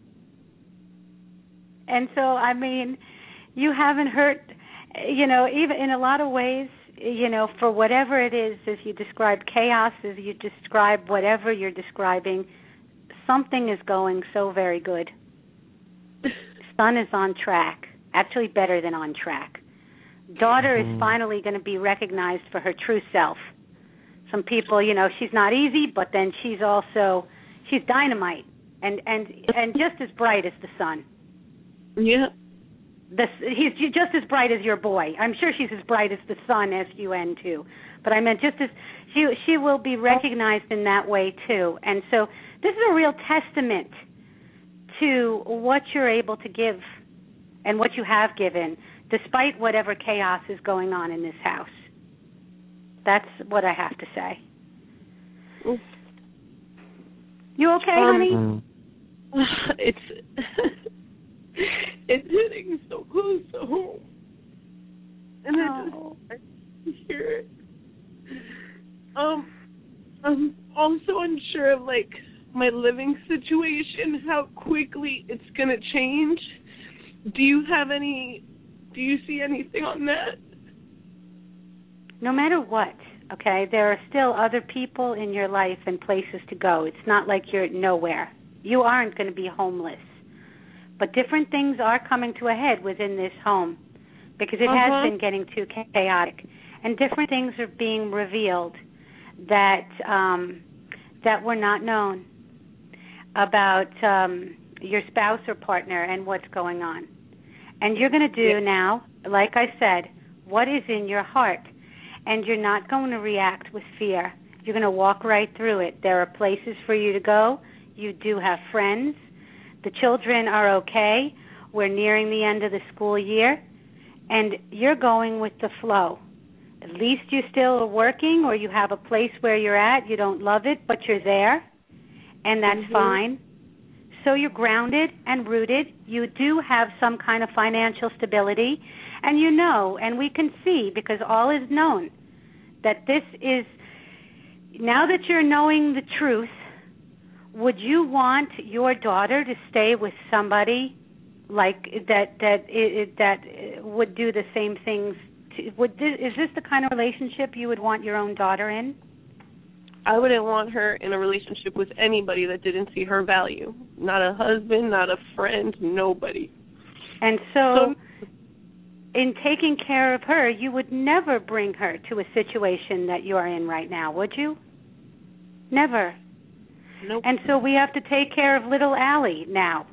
And so, I mean, you haven't hurt, even in a lot of ways, for whatever it is, as you describe chaos, as you describe whatever you're describing, something is going so very good. Son is on track, actually better than on track. Daughter is finally going to be recognized for her true self. Some people, she's not easy, but then she's dynamite and just as bright as the sun. Yeah. He's just as bright as your boy. I'm sure she's as bright as the sun, S-U-N too. But I meant just as she will be recognized in that way too. And so this is a real testament to what you're able to give and what you have given, despite whatever chaos is going on in this house. That's what I have to say. You okay, honey? It's hitting so close to home, and I hear it. I'm also unsure of my living situation, how quickly it's gonna change. Do you see anything on that? No matter what, okay, there are still other people in your life and places to go. It's not like you're nowhere. You aren't going to be homeless. But different things are coming to a head within this home because it has been getting too chaotic. And different things are being revealed that were not known about your spouse or partner and what's going on. And you're going to do now, like I said, what is in your heart. And you're not going to react with fear. You're going to walk right through it. There are places for you to go. You do have friends. The children are okay. We're nearing the end of the school year. And you're going with the flow. At least you still are working or you have a place where you're at. You don't love it, but you're there. And that's fine. So you're grounded and rooted. You do have some kind of financial stability. And and we can see, because all is known, that this is, now that you're knowing the truth, would you want your daughter to stay with somebody like that would do the same things? Is this the kind of relationship you would want your own daughter in? I wouldn't want her in a relationship with anybody that didn't see her value. Not a husband, not a friend, nobody. And so in taking care of her, you would never bring her to a situation that you are in right now, would you? Never. Nope. And so we have to take care of little Allie now.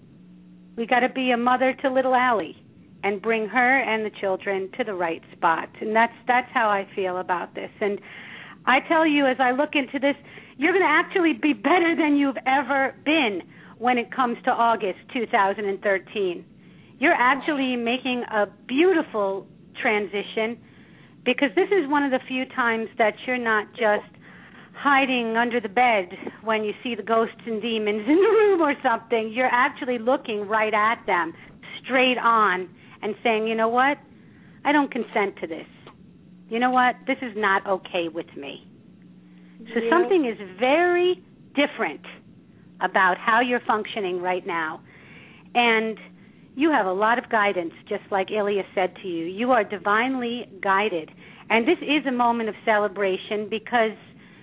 We got to be a mother to little Allie and bring her and the children to the right spot. And that's how I feel about this. And I tell you, as I look into this, you're going to actually be better than you've ever been when it comes to August 2013. You're actually making a beautiful transition, because this is one of the few times that you're not just hiding under the bed when you see the ghosts and demons in the room or something. You're actually looking right at them, straight on, and saying, you know what? I don't consent to this. You know what? This is not okay with me. So something is very different about how you're functioning right now. And you have a lot of guidance, just like Ilya said to you. You are divinely guided. And this is a moment of celebration because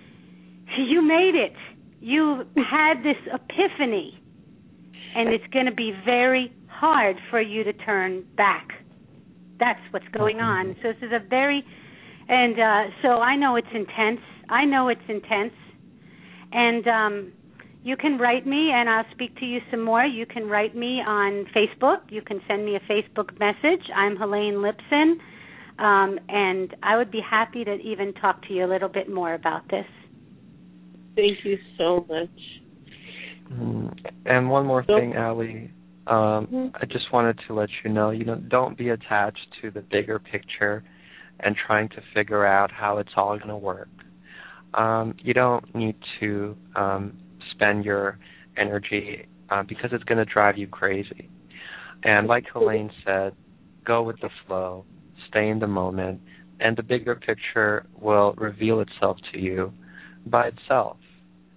you made it. You had this epiphany. And it's going to be very hard for you to turn back. That's what's going on. So this is a very... And so I know it's intense. And you can write me, and I'll speak to you some more. You can write me on Facebook. You can send me a Facebook message. I'm Helene Lipson, and I would be happy to even talk to you a little bit more about this. Thank you so much. And one more thing, Allie. I just wanted to let you know, don't be attached to the bigger picture and trying to figure out how it's all going to work. You don't need to spend your energy because it's going to drive you crazy. And like Helene said, go with the flow, stay in the moment, and the bigger picture will reveal itself to you by itself.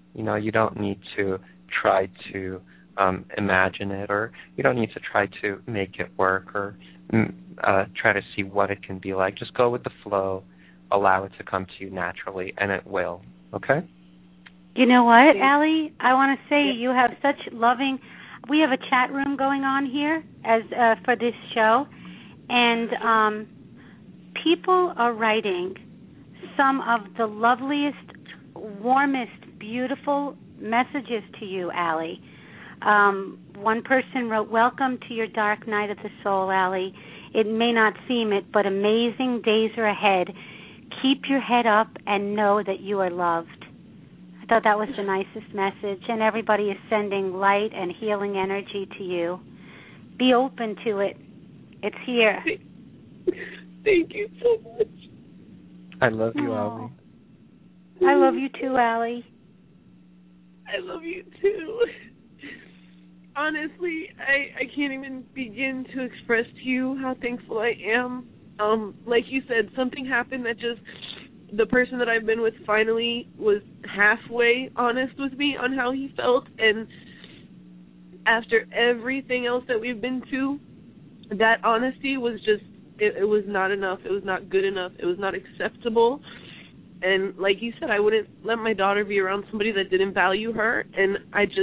You don't need to try to imagine it, or you don't need to try to make it work, or try to see what it can be like. Just go with the flow, allow it to come to you naturally, and it will. Okay? You know what, Allie? I want to say you have such loving. We have a chat room going on here as for this show, and people are writing some of the loveliest, warmest, beautiful messages to you, Allie. One person wrote, "Welcome to your dark night of the soul, Allie. It may not seem it, but amazing days are ahead. Keep your head up and know that you are loved." I thought that was the nicest message, and everybody is sending light and healing energy to you. Be open to it. It's here. Thank you so much. I love you, Allie. I love you too, Allie. I love you too. Honestly, I can't even begin to express to you how thankful I am. Like you said, something happened that just, the person that I've been with finally was halfway honest with me on how he felt, and after everything else that we've been to, that honesty was just, it was not enough. It was not good enough. It was not acceptable. And like you said, I wouldn't let my daughter be around somebody that didn't value her. And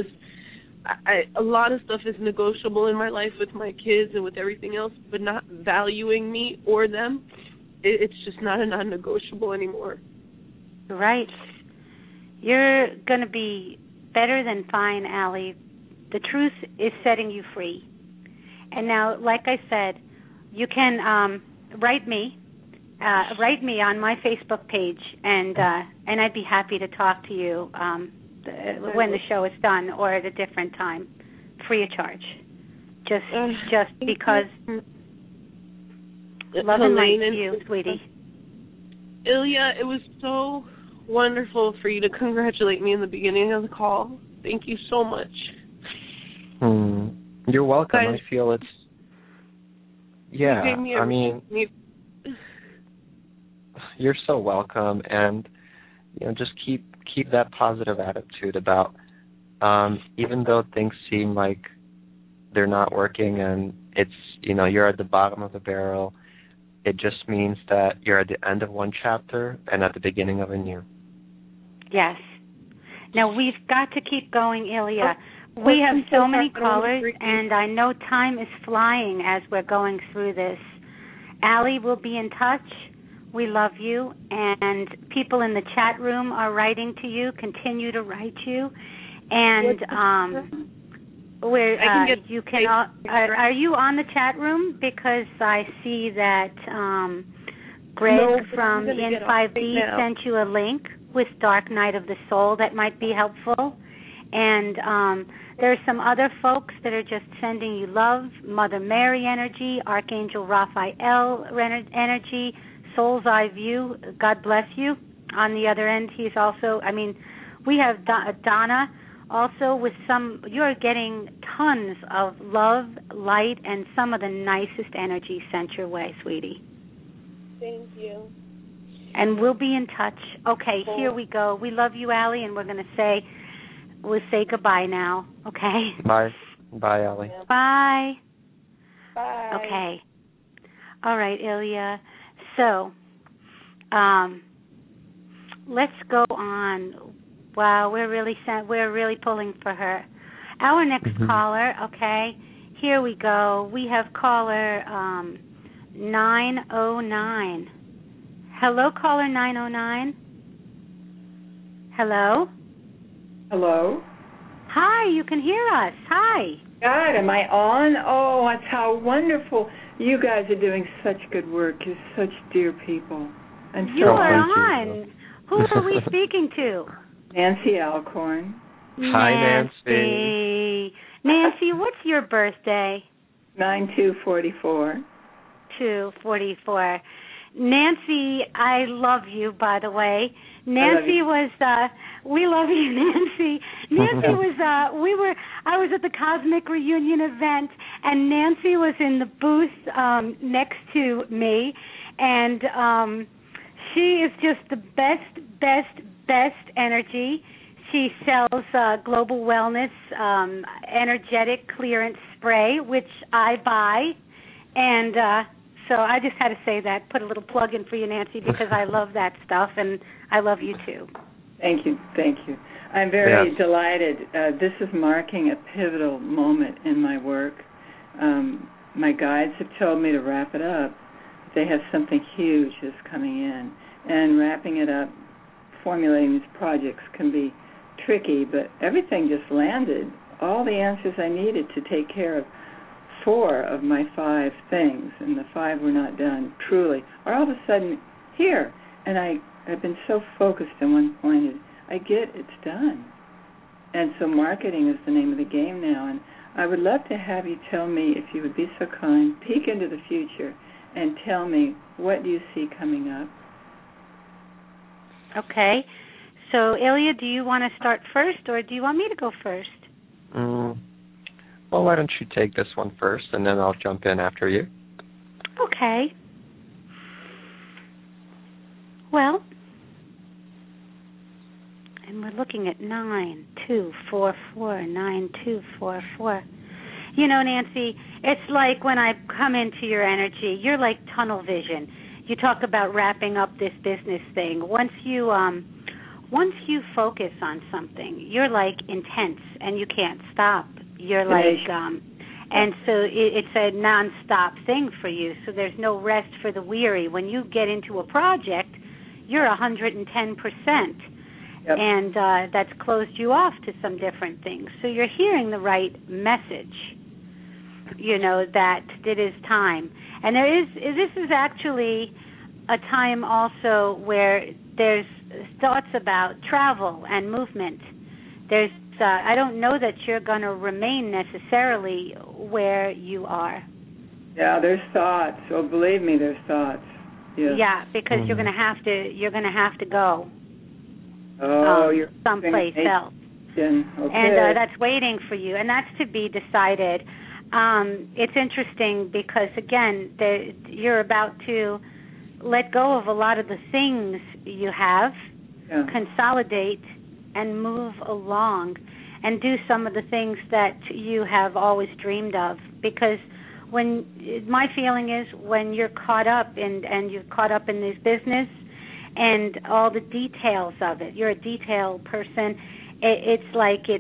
a lot of stuff is negotiable in my life with my kids and with everything else, but not valuing me or them, it's just not a non-negotiable anymore. Right. You're going to be better than fine, Allie. The truth is setting you free. And now, like I said, you can write me on my Facebook page, and I'd be happy to talk to you when the show is done or at a different time, free of charge. Just because love and light to you, sweetie. Ilya, it was so wonderful for you to congratulate me in the beginning of the call. Thank you so much. You're welcome. I feel it's... Yeah, I mean, you're so welcome, and just keep that positive attitude about even though things seem like they're not working and it's you're at the bottom of the barrel, it just means that you're at the end of one chapter and at the beginning of a new. Yes. Now we've got to keep going, Ilya. We have so many callers, and I know time is flying as we're going through this. Allie will be in touch. We love you, and people in the chat room are writing to you. Continue to write you, and you can. Are you on the chat room? Because I see that Greg from In5D sent you a link with Dark Night of the Soul that might be helpful, and there are some other folks that are just sending you love. Mother Mary energy, Archangel Raphael energy, Soul's Eye View, God bless you. On the other end, he's also, we have Donna also with you're getting tons of love, light, and some of the nicest energy sent your way, sweetie. Thank you. And we'll be in touch. Okay, here we go. We love you, Allie, and we'll say goodbye now, okay? Bye. Bye, Allie. Bye. Bye. Okay. All right, Ilya. So, let's go on. Wow, we're really pulling for her. Our next caller, okay, here we go. We have caller 909. Hello, caller 909. Hello? Hello? Hi, you can hear us. Hi. God, am I on? Oh, that's how wonderful. You guys are doing such good work. You're such dear people. You are on. Who are we speaking to? Nancy Alcorn. Hi, Nancy. Nancy, what's your birthday? 9/2/44. 2/44. Nancy, I love you, by the way. Nancy was, we love you, Nancy. Nancy was, I was at the Cosmic Reunion event, and Nancy was in the booth next to me, and she is just the best energy. She sells Global Wellness energetic clearance spray, which I buy, and so I just had to say that, put a little plug in for you, Nancy, because I love that stuff, and I love you too. Thank you. I'm very delighted. This is marking a pivotal moment in my work. My guides have told me to wrap it up. They have something huge that's coming in, and wrapping it up, formulating these projects can be tricky, but everything just landed. All the answers I needed to take care of 4 of my 5 things, and the 5 were not done, truly, are all of a sudden here. And I've been so focused on one point, I get it's done. And so marketing is the name of the game now, and I would love to have you tell me, if you would be so kind, peek into the future and tell me, what do you see coming up? Okay. So, Ilya, do you want to start first, or do you want me to go first? Well, why don't you take this one first, and then I'll jump in after you. Okay. Well, and we're looking at 9244, 9244. You know, Nancy, it's like when I come into your energy, you're like tunnel vision. You talk about wrapping up this business thing. Once you focus on something, you're like intense and you can't stop. You're like, and so it's a nonstop thing for you. So there's no rest for the weary. When you get into a project, you're 110%, and that's closed you off to some different things. So you're hearing the right message. You know that it is time, and this is actually a time also where there's thoughts about travel and movement. There's I don't know that you're going to remain necessarily where you are. Yeah, there's thoughts. Oh, believe me, there's thoughts. Yes. Yeah, because you're going to have to go. Oh, you're someplace else. Okay. And that's waiting for you, and that's to be decided. It's interesting because, again, you're about to let go of a lot of the things you have, consolidate, and move along, and do some of the things that you have always dreamed of. Because my feeling is when you're caught up and you're caught up in this business and all the details of it, you're a detail person. It's like it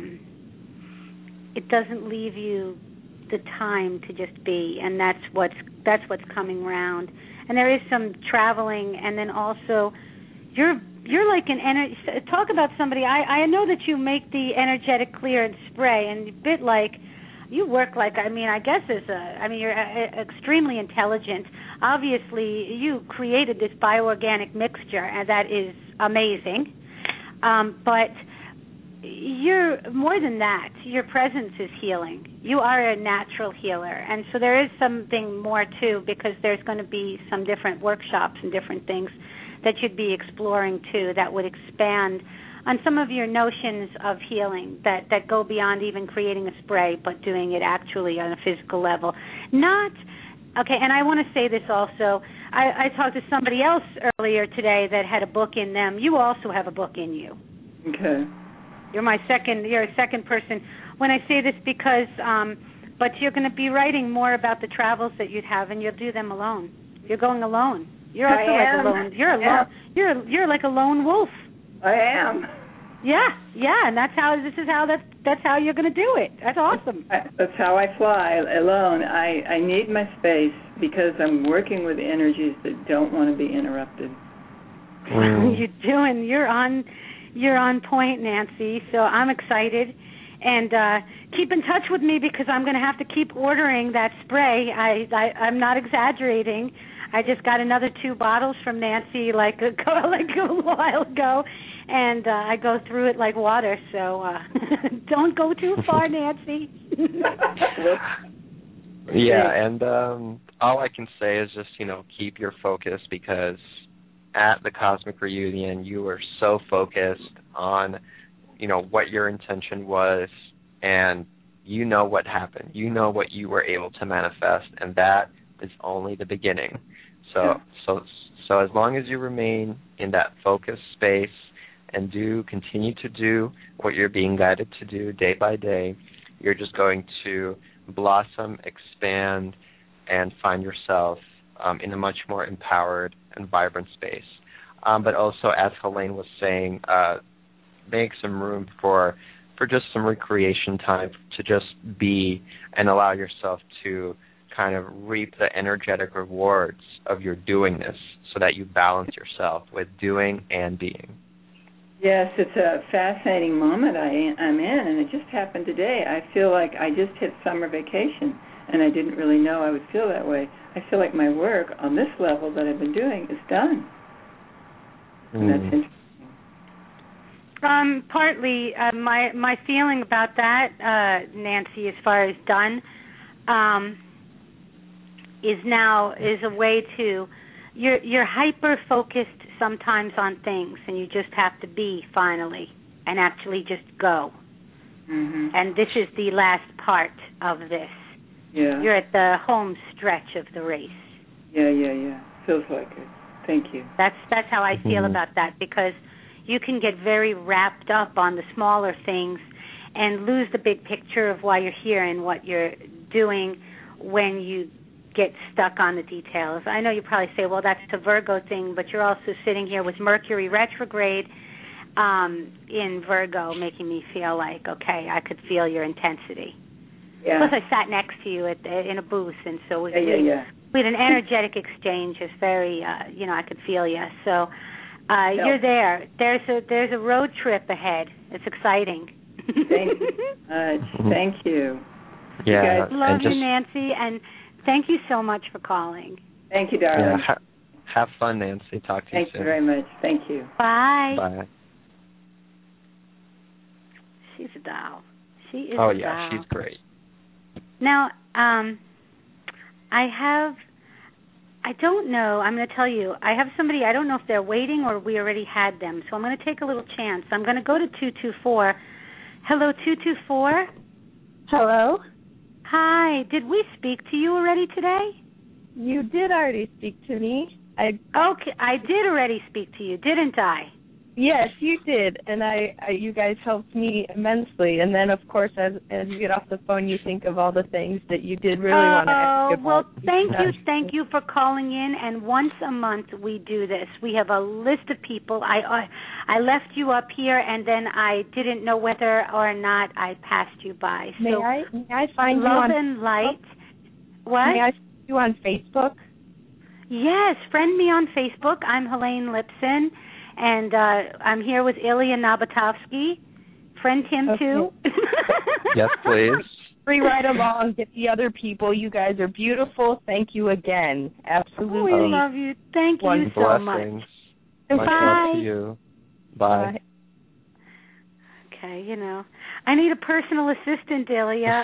doesn't leave you the time to just be, and that's what's coming around. And there is some traveling, and then also you're like an energy. Talk about somebody. I know that you make the energetic clearance spray, and a bit like you work like. I guess you're extremely intelligent. Obviously, you created this bioorganic mixture, and that is amazing. But you're more than that. Your presence is healing. You are a natural healer, and so there is something more too, because there's going to be some different workshops and different things that you'd be exploring too that would expand on some of your notions of healing that go beyond even creating a spray, but doing it actually on a physical level. And I want to say this also. I talked to somebody else earlier today that had a book in them. You also have a book in you. Okay. You're a second person. When I say this because, but you're going to be writing more about the travels that you'd have, and you'll do them alone. You're going alone. You're also like alone. You're alone. You're like a lone wolf. I am. Yeah, and that's how you're going to do it. That's awesome. That's how I fly, alone. I need my space because I'm working with energies that don't want to be interrupted. You're on point, Nancy. So I'm excited, and keep in touch with me because I'm going to have to keep ordering that spray. I'm not exaggerating. I just got another 2 bottles from Nancy like a while ago, and I go through it like water. So don't go too far, Nancy. Yeah, and all I can say is just keep your focus, because at the Cosmic Reunion, you were so focused on, what your intention was, and what happened. You know what you were able to manifest, and that is only the beginning. So as long as you remain in that focused space, and continue to do what you're being guided to do day by day, you're just going to blossom, expand, and find yourself in a much more empowered and vibrant space. But also, as Helene was saying, make some room for just some recreation time to just be and allow yourself to kind of reap the energetic rewards of your doingness so that you balance yourself with doing and being. Yes, it's a fascinating moment I'm in, and it just happened today. I feel like I just hit summer vacation, and I didn't really know I would feel that way. I feel like my work on this level that I've been doing is done. And that's interesting. Partly, my feeling about that, Nancy, as far as done, is a way to you're hyper focused sometimes on things, and you just have to be finally and actually just go. Mm-hmm. And this is the last part of this. Yeah. You're at the home stretch of the race. Yeah. Feels like it. Thank you. That's how I feel about that, because you can get very wrapped up on the smaller things and lose the big picture of why you're here and what you're doing when you get stuck on the details. I know you probably say, well, that's the Virgo thing, but you're also sitting here with Mercury retrograde in Virgo, making me feel like, okay, I could feel your intensity. Yeah. Plus, I sat next to you in a booth, and so we had an energetic exchange. It's very, I could feel you. So you're there. There's a road trip ahead. It's exciting. Thank you much. Thank you. Yeah. You guys love you, Nancy, and thank you so much for calling. Thank you, darling. Yeah, have fun, Nancy. Talk to you soon. Thank you very much. Thank you. Bye. Bye. She's a doll. She is Oh, a yeah, doll. she's great. Now, I don't know, I'm going to tell you, I have somebody, I don't know if they're waiting or we already had them, so I'm going to take a little chance. I'm going to go to 224. Hello, 224? Hello? Hi, did we speak to you already today? You did already speak to me. Okay, I did already speak to you, didn't I? Yes, you did, and you guys helped me immensely. And then, of course, as you get off the phone, you think of all the things that you did really want to ask about. Well, thank you for calling in. And once a month we do this. We have a list of people. I left you up here, and then I didn't know whether or not I passed you by. May I find you on Love and Light? What? May I find you on Facebook? Yes, friend me on Facebook. I'm Helene Lipson. And I'm here with Ilya Nabotovsky. Friend him, too. Yes, please. Free ride along. Get the other people. You guys are beautiful. Thank you again. Absolutely. We love you. Thank you so much. Much Bye. love to you. Bye. Okay, I need a personal assistant, Ilya,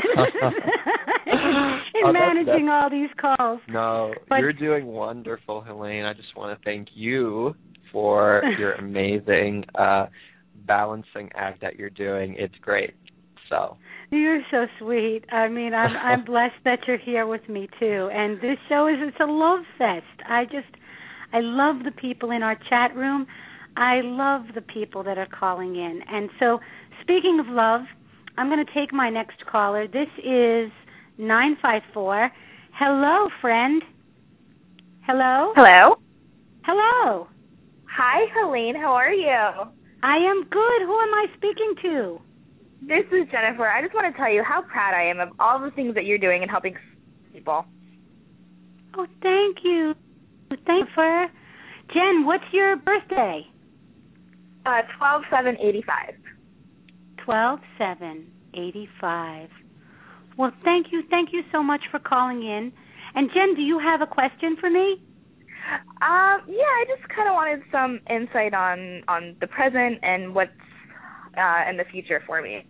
in managing all these calls. No, you're doing wonderful, Helene. I just want to thank you for your amazing balancing act that you're doing. It's great. So you're so sweet. I mean, I'm blessed that you're here with me too. And this show it's a love fest. I love the people in our chat room. I love the people that are calling in. And so, speaking of love, I'm going to take my next caller. This is 954. Hello, friend. Hello? Hello? Hello. Hi, Helene. How are you? I am good. Who am I speaking to? This is Jennifer. I just want to tell you how proud I am of all the things that you're doing and helping people. Oh, thank you. Jennifer. Jen, what's your birthday? 12/7/85. 12/7/85. Well, thank you so much for calling in. And Jen, do you have a question for me? Yeah, I just kind of wanted some insight on the present and what's in the future for me.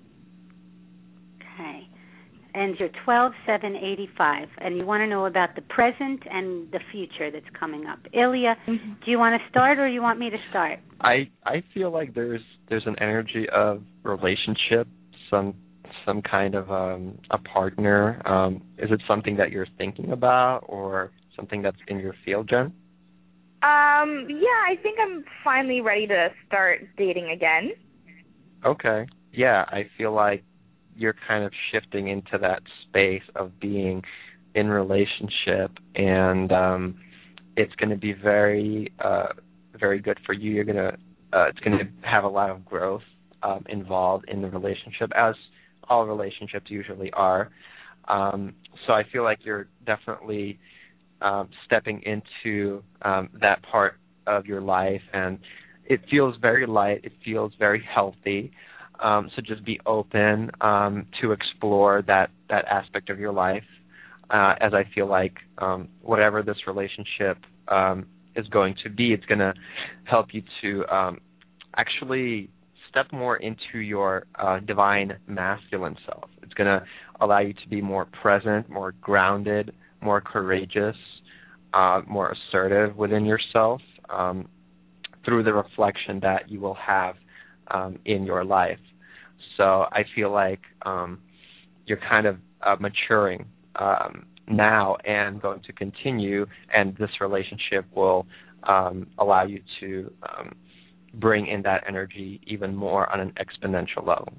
Okay. And you're 12/7/85, and you want to know about the present and the future that's coming up. Ilya, do you want to start or you want me to start? I feel like there's an energy of relationship, some kind of a partner. Is it something that you're thinking about or something that's in your field, Jen? Yeah, I think I'm finally ready to start dating again. Okay. Yeah, I feel like you're kind of shifting into that space of being in relationship, and it's going to be very, very good for you. You're going to, it's going to have a lot of growth involved in the relationship, as all relationships usually are. So I feel like you're definitely stepping into that part of your life, and it feels very light. It feels very healthy. So just be open to explore that aspect of your life, as I feel like whatever this relationship is going to be, it's going to help you to actually step more into your divine masculine self. It's going to allow you to be more present, more grounded, more courageous, more assertive within yourself through the reflection that you will have in your life. So I feel like you're kind of maturing now and going to continue, and this relationship will allow you to bring in that energy even more on an exponential level.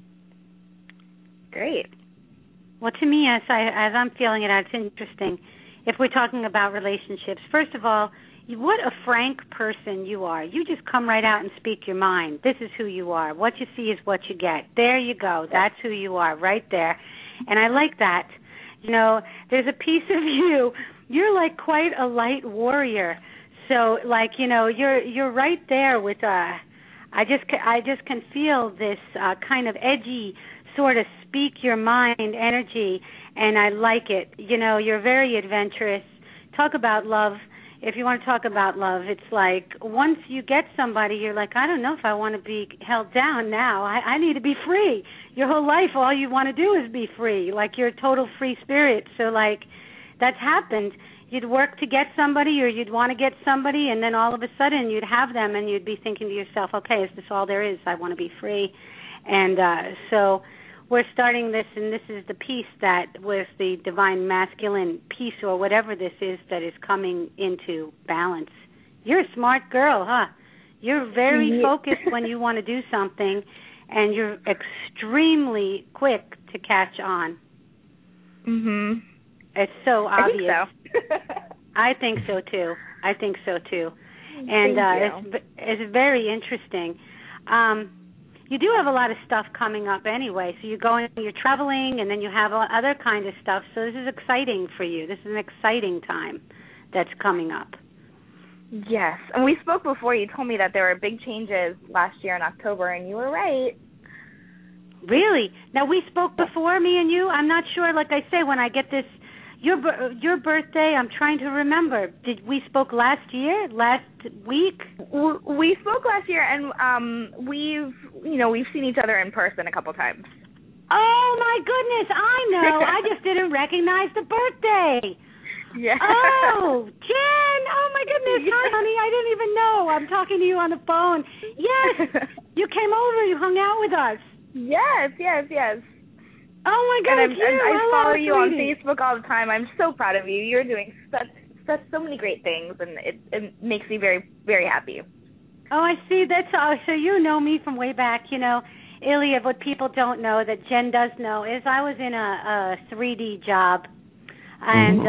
Great. Well, to me, as I'm feeling it, it's interesting. If we're talking about relationships, first of all, what a frank person you are. You just come right out and speak your mind. This is who you are. What you see is what you get. There you go. That's who you are right there. And I like that. You know, there's a piece of you. You're like quite a light warrior. So, like, you know, you're right there with I just can feel this kind of edgy sort of speak your mind energy, and I like it. You know, you're very adventurous. Talk about love. If you want to talk about love, it's like once you get somebody, you're like, I don't know if I want to be held down now. I need to be free. Your whole life, all you want to do is be free. Like, you're a total free spirit. So, like, that's happened. You'd work to get somebody, or you'd want to get somebody, and then all of a sudden you'd have them, and you'd be thinking to yourself, okay, is this all there is? I want to be free. And so we're starting this, and this is the piece that with the divine masculine piece, or whatever this is that is coming into balance. You're a smart girl, huh? You're very focused when you want to do something, and you're extremely quick to catch on. Mhm. It's so obvious. I think so. I think so too. And it's very interesting. You do have a lot of stuff coming up anyway. So you're traveling, and then you have other kind of stuff. So this is exciting for you. This is an exciting time that's coming up. Yes. And we spoke before. You told me that there were big changes last year in October, and you were right. Really? Now, we spoke before, me and you? I'm not sure. Like I say, when I get this, your birthday, I'm trying to remember. Did we spoke last year? Last week? We spoke last year, and we've seen each other in person a couple times. Oh my goodness, I know. I just didn't recognize the birthday. Yeah. Oh, Jen. Oh my goodness. Hi, honey. I didn't even know. I'm talking to you on the phone. Yes. You came over. You hung out with us. Yes. Oh my goodness. And I follow you on Facebook all the time. I'm so proud of you. You're doing so many great things, and it makes me very, very happy. Oh, I see. That's so you know me from way back. You know, Ilya, what people don't know that Jen does know is I was in a 3D job, and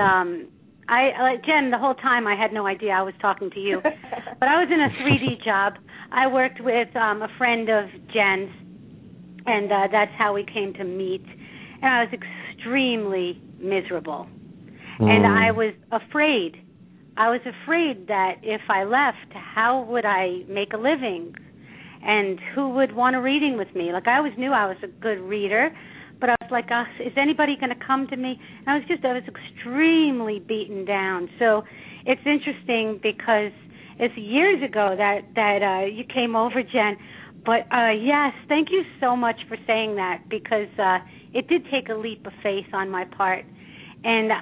Jen, the whole time I had no idea I was talking to you, but I was in a 3D job. I worked with a friend of Jen's, and that's how we came to meet. And I was extremely miserable, and I was afraid. I was afraid that if I left, how would I make a living, and who would want a reading with me? Like, I always knew I was a good reader, but I was like, is anybody going to come to me? And I was extremely beaten down. So it's interesting because it's years ago that you came over, Jen. But yes, thank you so much for saying that, because it did take a leap of faith on my part, and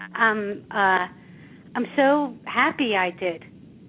I'm so happy I did.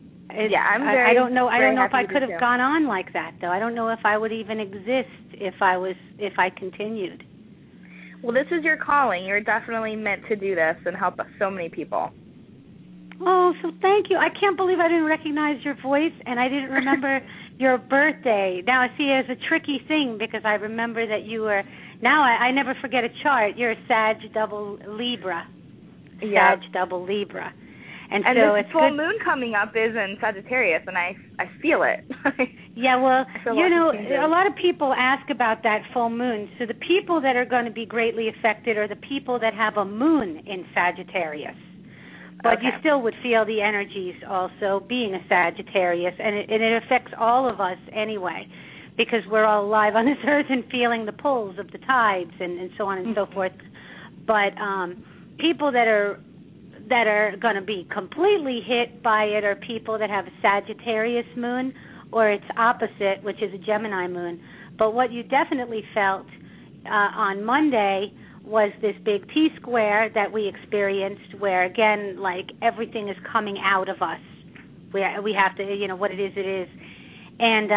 I don't know. I don't know if I could have gone on like that, though. I don't know if I would even exist if I continued. Well, this is your calling. You're definitely meant to do this and help so many people. Oh, so thank you. I can't believe I didn't recognize your voice, and I didn't remember your birthday. Now, I see it's a tricky thing because I remember that you were, now I never forget a chart. You're a Sag double Libra. Yeah. Sag double Libra. And so this it's full good. moon coming up is in Sagittarius, and I feel it. Yeah, well, you know, a lot of people ask about that full moon. So the people that are going to be greatly affected are the people that have a moon in Sagittarius. But you still would feel the energies also being a Sagittarius, and it affects all of us anyway, because we're all alive on this earth and feeling the pulls of the tides and so on and so forth. But people that are going to be completely hit by it are people that have a Sagittarius moon or its opposite, which is a Gemini moon. But what you definitely felt on Monday was this big T-square that we experienced where, again, like everything is coming out of us. We have to, you know, what it is. And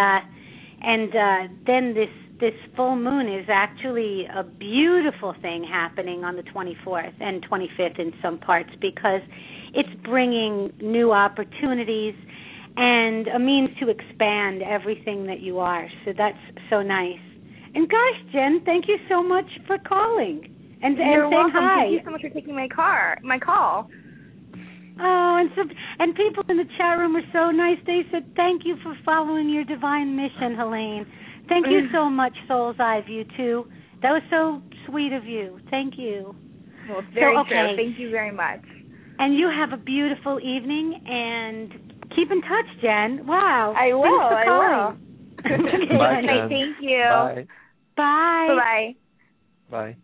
then this full moon is actually a beautiful thing happening on the 24th and 25th in some parts because it's bringing new opportunities and a means to expand everything that you are. So that's so nice. And gosh, Jen, thank you so much for calling and You're saying welcome. hi. Thank you so much for taking my call. Oh, and people in the chat room were so nice. They said, thank you for following your divine mission, Helene. Thank you so much, Soul's Eye View, too. That was so sweet of you. Thank you. Well, it's very true. Thank you very much. And you have a beautiful evening, and keep in touch, Jen. Wow. I will. Okay, bye, Jen. Thank you. Bye. Bye. Bye-bye. Bye.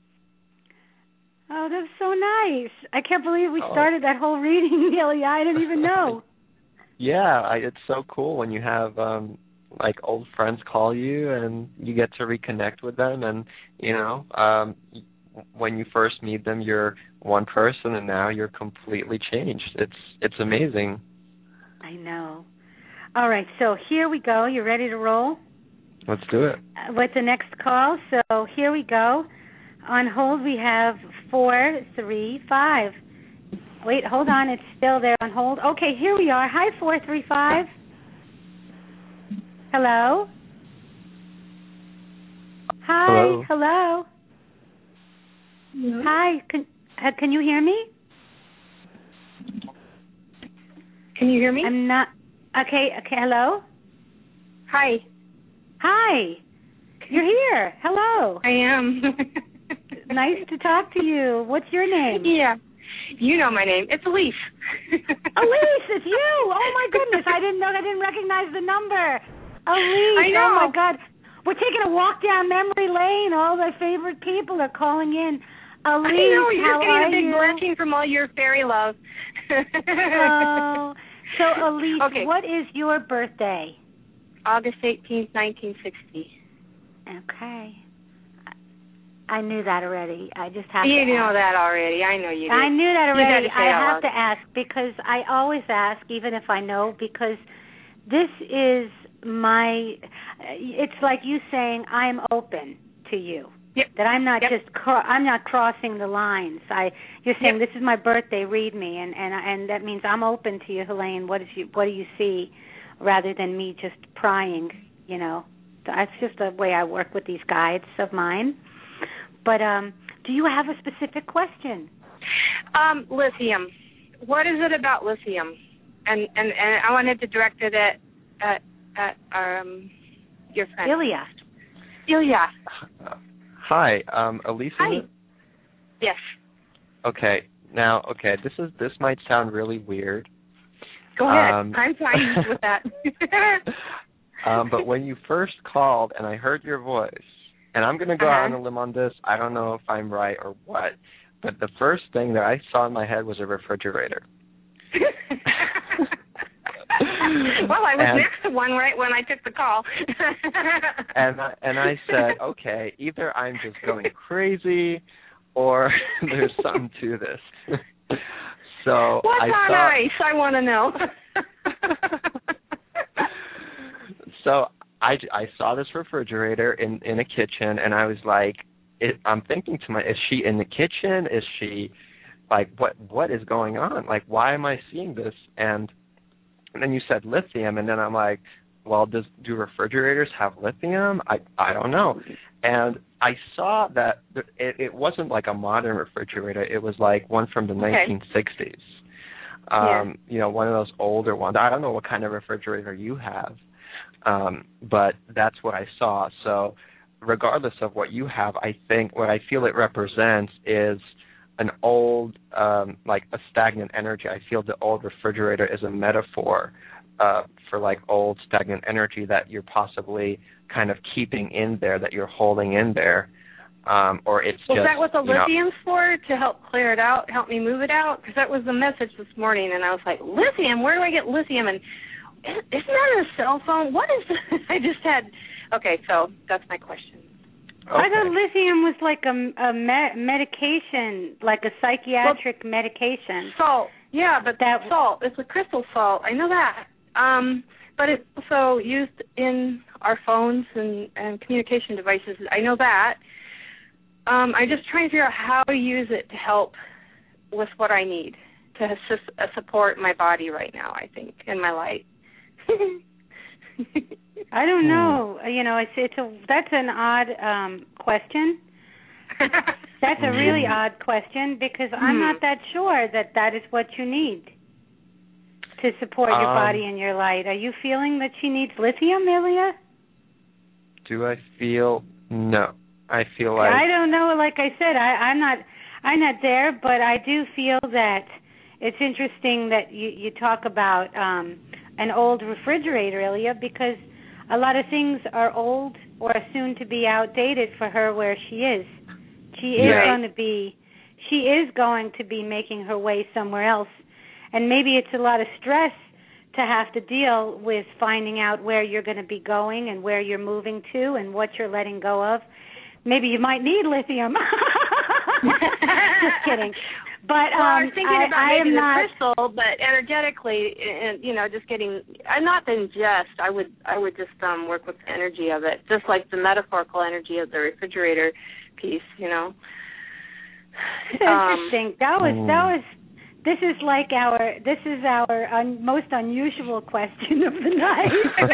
Oh, that was so nice. I can't believe we started that whole reading, Ilya. I didn't even know. Yeah, it's so cool when you have like old friends call you and you get to reconnect with them, and you know, when you first meet them you're one person and now you're completely changed. It's amazing. I know. All right, so here we go. You ready to roll? Let's do it. With the next call. So here we go. On hold we have 435. Wait, hold on. It's still there on hold. Okay, here we are. Hi, 435. Hello? Hi. Hello. Hi. Can you hear me? Can you hear me? I'm not. Okay, hello? Hi. Hi. You're here. Hello. I am. Nice to talk to you. What's your name? Yeah. You know my name. It's Elise. Elise, it's you. Oh, my goodness. I didn't recognize the number. Elise. I know. Oh, my God. We're taking a walk down memory lane. All my favorite people are calling in. Elise, I know. You're getting a big you? blessing from all your fairy love. Oh. So, Elise, okay. What is your birthday? August 18th, 1960. Okay. I knew that already. I just have to You know ask. that already. I know you did. I knew that already. I have to to ask because I always ask, even if I know, because this is it's like you saying I'm open to you. Yep. That I'm not Yep. I'm not crossing the lines. You're saying this is my birthday, read me, and that means I'm open to you, Helene. What do you see, rather than me just prying, you know. That's just the way I work with these guides of mine. But do you have a specific question? Lithium. What is it about lithium? And I wanted to direct it at your friend. Ilya. Hi, Elise. Hi. Yes. Okay. Now, this might sound really weird. Go ahead. I'm fine with that. But when you first called and I heard your voice, and I'm going to go out on a limb on this, I don't know if I'm right or what, but the first thing that I saw in my head was a refrigerator. Well, I was next to one right when I took the call. and I said, okay, either I'm just going crazy or there's something to this. So what's on ice? I want to know. So I saw this refrigerator in a kitchen, and I was like, I'm thinking to myself, is she in the kitchen? Is she, like, what is going on? Like, why am I seeing this? And then you said lithium, and then I'm like, well, do refrigerators have lithium? I don't know. And I saw that it wasn't like a modern refrigerator. It was like one from the 1960s. You know, one of those older ones. I don't know what kind of refrigerator you have, but that's what I saw. So regardless of what you have, I think what I feel it represents is an old, like a stagnant energy. I feel the old refrigerator is a metaphor for like old stagnant energy that you're possibly kind of keeping in there, that you're holding in there, or it's was just. That what the lithium's for, to help clear it out, help me move it out? Because that was the message this morning, and I was like, lithium? Where do I get lithium? And isn't that in a cell phone? What is this? I just had. Okay, so that's my question. Okay. I thought lithium was like a medication, like a psychiatric medication. Salt, yeah, but that salt. It's a crystal salt. I know that. But it's also used in our phones and communication devices. I know that. I'm just trying to figure out how to use it to help with what I need to support my body right now, I think, in my light. I don't know. You know, that's an odd question. That's a really odd question because I'm not that sure that is what you need to support your body and your light. Are you feeling that she needs lithium, Ilya? Do I feel? No. I feel like I don't know. Like I said, I'm not there, but I do feel that it's interesting that you talk about an old refrigerator, Ilya, because a lot of things are old or soon to be outdated for her where she is. She is going to be making her way somewhere else. And maybe it's a lot of stress to have to deal with finding out where you're going to be going and where you're moving to and what you're letting go of. Maybe you might need lithium. Just kidding. But I was thinking about maybe the crystal, but energetically, and just getting. I'm not the ingest. I would just work with the energy of it, just like the metaphorical energy of the refrigerator piece. Interesting. That was. This is our most unusual question of the night.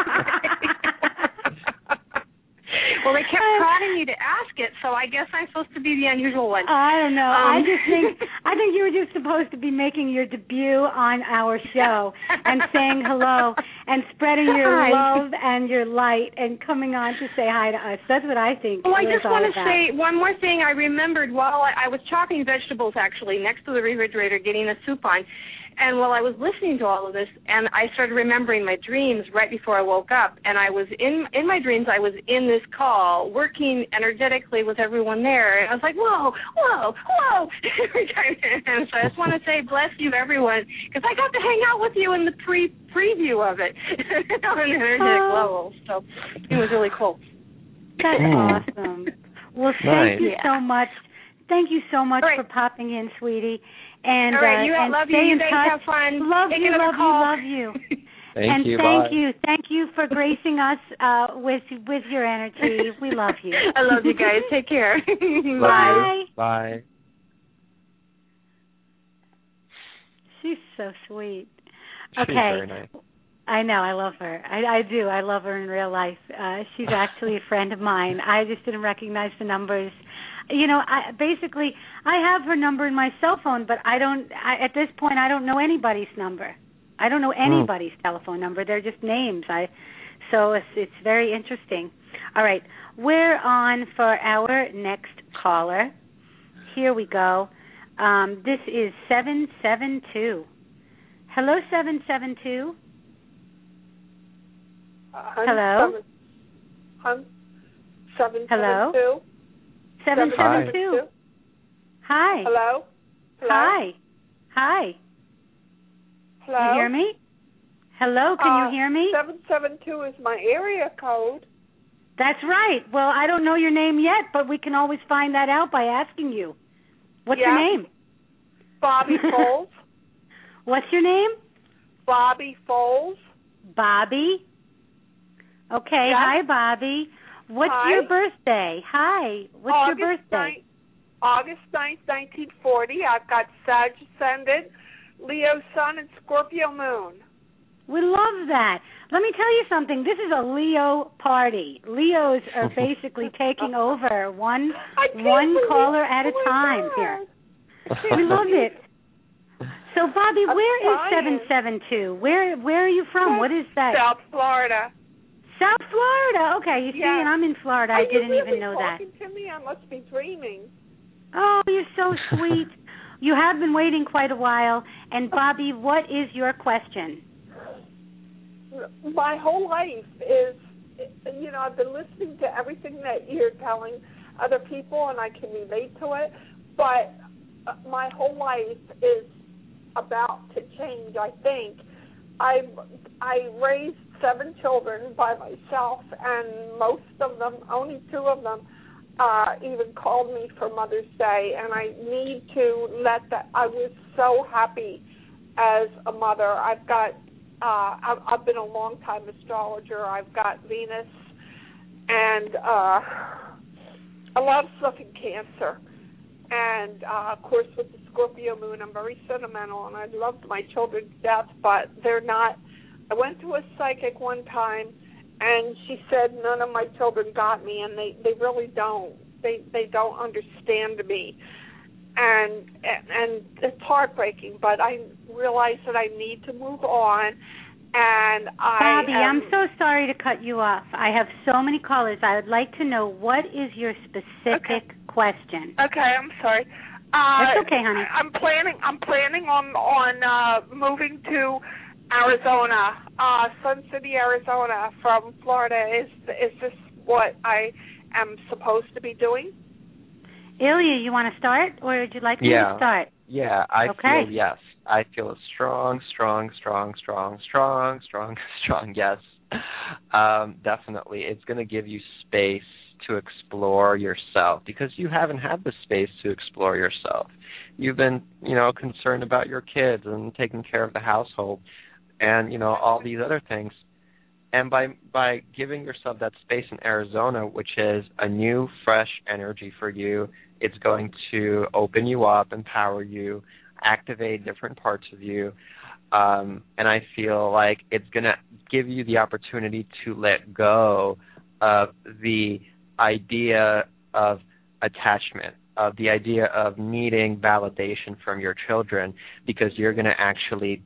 Well, they kept prodding you to ask it, so I guess I'm supposed to be the unusual one. I don't know. I think you were just supposed to be making your debut on our show and saying hello and spreading your love and your light and coming on to say hi to us. That's what I think. Well, I just want to say one more thing. I remembered while I was chopping vegetables, actually, next to the refrigerator, getting a soup on. And while I was listening to all of this, and I started remembering my dreams right before I woke up, and I was in my dreams, I was in this call, working energetically with everyone there, and I was like, whoa, whoa, whoa, every time. And so I just want to say bless you, everyone, because I got to hang out with you in the preview of it on an energetic level, so it was really cool. That's awesome. Well, thank you so much. Thank you so much for popping in, sweetie. And, all right, and love stay you. in Thanks, touch. have fun. Love Take you, another love call. you, love you. Thank you. Thank you for gracing us with your energy. We love you. I love you guys. Take care. Bye. Bye. She's so sweet. She's very nice. I know. I love her. I do. I love her in real life. She's actually a friend of mine. I just didn't recognize the numbers. I have her number in my cell phone, but at this point, I don't know anybody's number. I don't know anybody's telephone number. They're just names. So it's very interesting. All right. We're on for our next caller. Here we go. This is 772. Hello, 772. Hello? 772. Hello? 772. Hi. Hello? Hi. Hi. Hello? Can you hear me? Hello, can you hear me? 772 is my area code. That's right. Well, I don't know your name yet, but we can always find that out by asking you. What's your name? Bobby Foles. What's your name? Bobby Foles. Bobby? Okay, Hi, Bobby. What's your birthday? Hi. What's August your birthday? August 9th, 1940. I've got Sag Ascendant, Leo Sun, and Scorpio Moon. We love that. Let me tell you something. This is a Leo party. Leos are basically taking over one caller at a time here. We love it. So, Bobby, where is 772? Where are you from? What is that? South Florida. South Florida. Okay, you see, and I'm in Florida. I didn't even know that. Are you really talking to me? I must be dreaming. Oh, you're so sweet. You have been waiting quite a while. And, Bobby, what is your question? My whole life is, I've been listening to everything that you're telling other people, and I can relate to it, but my whole life is about to change, I think. I raised 7 children by myself, and most of them, only 2 of them, even called me for Mother's Day, and I need to let that. I was so happy as a mother. I've been a long-time astrologer. I've got Venus and a lot of stuff in Cancer. And, of course, with the Scorpio moon, I'm very sentimental, and I loved my children to death, but they're not. I went to a psychic one time, and she said none of my children got me, and they really don't. They don't understand me. And it's heartbreaking, but I realize that I need to move on. And Bobby, I'm so sorry to cut you off. I have so many callers. I would like to know, what is your specific question? Okay, I'm sorry. That's okay, honey. I'm planning on moving to Arizona, Sun City, Arizona, from Florida. Is this what I am supposed to be doing? Ilya, you want to start, or would you like me to start? Yeah, I feel yes. I feel a strong yes. Definitely. It's going to give you space to explore yourself, because you haven't had the space to explore yourself. You've been, concerned about your kids and taking care of the household and, all these other things. And by giving yourself that space in Arizona, which is a new, fresh energy for you, it's going to open you up, empower you, activate different parts of you. And I feel like it's going to give you the opportunity to let go of the idea of attachment, of the idea of needing validation from your children, because you're going to actually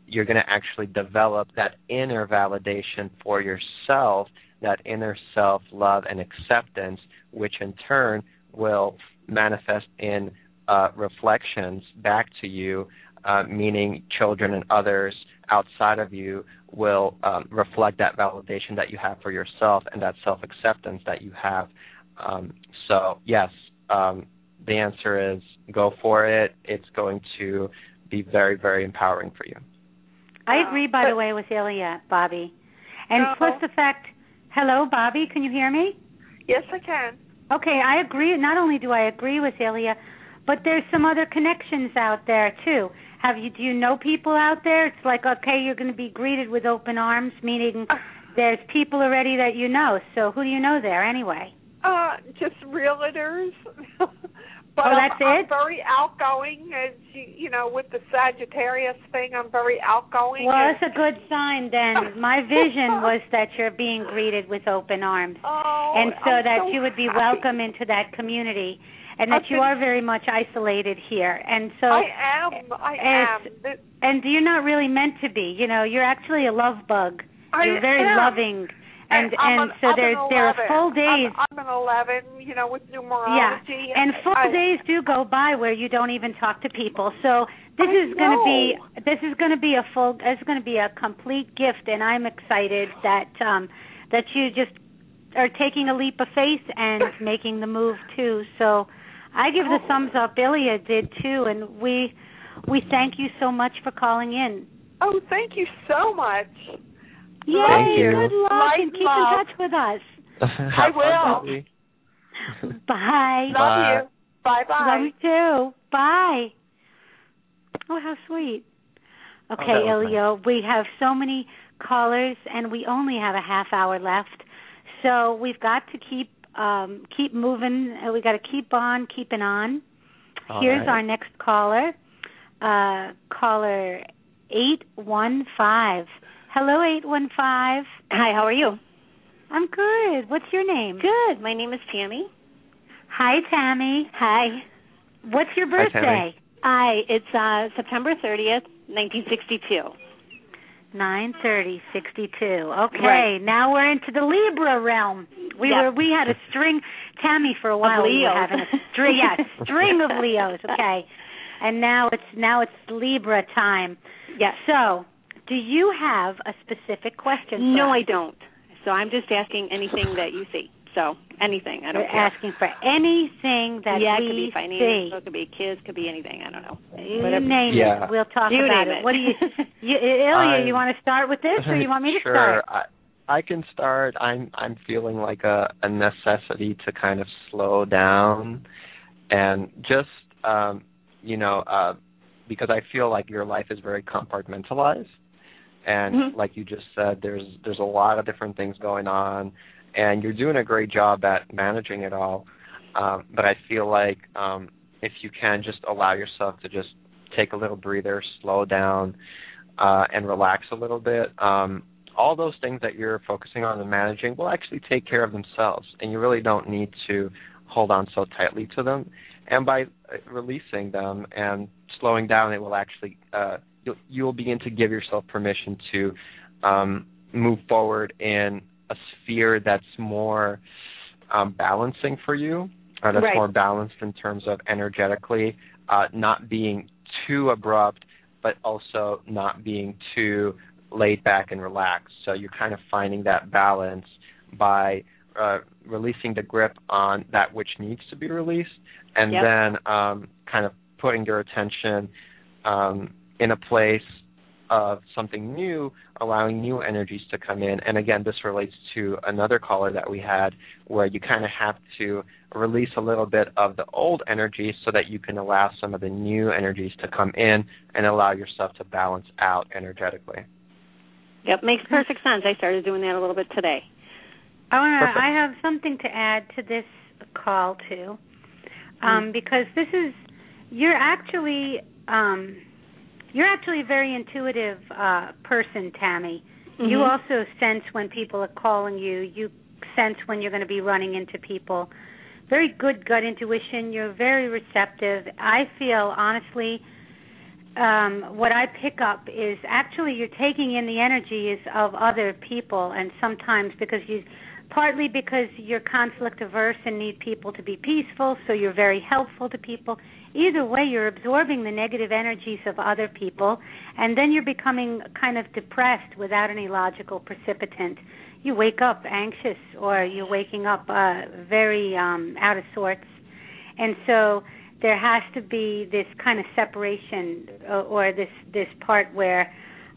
develop that inner validation for yourself, that inner self-love and acceptance, which in turn will manifest in reflections back to you, meaning children and others outside of you will reflect that validation that you have for yourself and that self-acceptance that you have. So, yes, the answer is go for it. It's going to be very, very empowering for you. I agree, by the way, with Ilya, Bobby. And plus the fact, hello, Bobby, can you hear me? Yes, I can. Okay, I agree. Not only do I agree with Ilya, but there's some other connections out there, too. Do you know people out there? It's like, okay, you're going to be greeted with open arms, meaning there's people already that you know. So who do you know there anyway? Just realtors. But that's I'm very outgoing, as with the Sagittarius thing. I'm very outgoing. Well, that's a good sign then. My vision was that you're being greeted with open arms, and that you would be welcome into that community, and that you are very much isolated here. And so I am. And you're not really meant to be. You're actually a love bug. You're very loving. And so there are full days. I'm an 11, with numerology. Yeah, and full days do go by where you don't even talk to people. So this is going to be a complete gift, and I'm excited that you just are taking a leap of faith and making the move too. So I give the thumbs up. Ilya did too, and we thank you so much for calling in. Oh, thank you so much. Yay, good luck, and keep in touch with us. I will. Bye. Love you. Bye-bye. Love you too. Bye. Oh, how sweet. Okay, Ilya, we have so many callers, and we only have a half hour left, so we've got to keep keep moving. We got to keep on keeping on. Here's our next caller. Caller 815. Hello, 815. Hi, how are you? I'm good. What's your name? Good. My name is Tammy. Hi, Tammy. Hi. What's your birthday? It's September 30th, 1962. 9/30/62. Okay, right. Now we're into the Libra realm. We had a string, Tammy, for a while. We were having a string of Leos. Okay, and now it's Libra time. Yes. So, do you have a specific question? No, I don't. So I'm just asking anything that you see. So anything, I don't care. Asking for anything that it we could be financial, it could be kids, could be anything. I don't know. You name it. We'll talk about it. What do Ilya? You want to start with this, or you want me to start? Sure, I can start. I'm feeling like a necessity to kind of slow down, and just because I feel like your life is very compartmentalized, and like you just said, there's a lot of different things going on. And you're doing a great job at managing it all. But I feel like if you can just allow yourself to just take a little breather, slow down, and relax a little bit, all those things that you're focusing on and managing will actually take care of themselves. And you really don't need to hold on so tightly to them. And by releasing them and slowing down, it will actually you'll begin to give yourself permission to move forward in a sphere that's more balancing for you, or that's more balanced in terms of energetically, not being too abrupt, but also not being too laid back and relaxed. So you're kind of finding that balance by releasing the grip on that which needs to be released, and then kind of putting your attention in a place of something new, allowing new energies to come in. And again, this relates to another caller that we had, where you kind of have to release a little bit of the old energy so that you can allow some of the new energies to come in and allow yourself to balance out energetically. Yep, makes perfect sense. I started doing that a little bit today. I have something to add to this call too, because you're actually a very intuitive person, Tammy. Mm-hmm. You also sense when people are calling you. You sense when you're going to be running into people. Very good gut intuition. You're very receptive. I feel, honestly, what I pick up is actually you're taking in the energies of other people, and sometimes partly because you're conflict averse and need people to be peaceful, so you're very helpful to people. Either way, you're absorbing the negative energies of other people, and then you're becoming kind of depressed without any logical precipitant. You wake up anxious, or you're waking up very out of sorts. And so there has to be this kind of separation, or this part where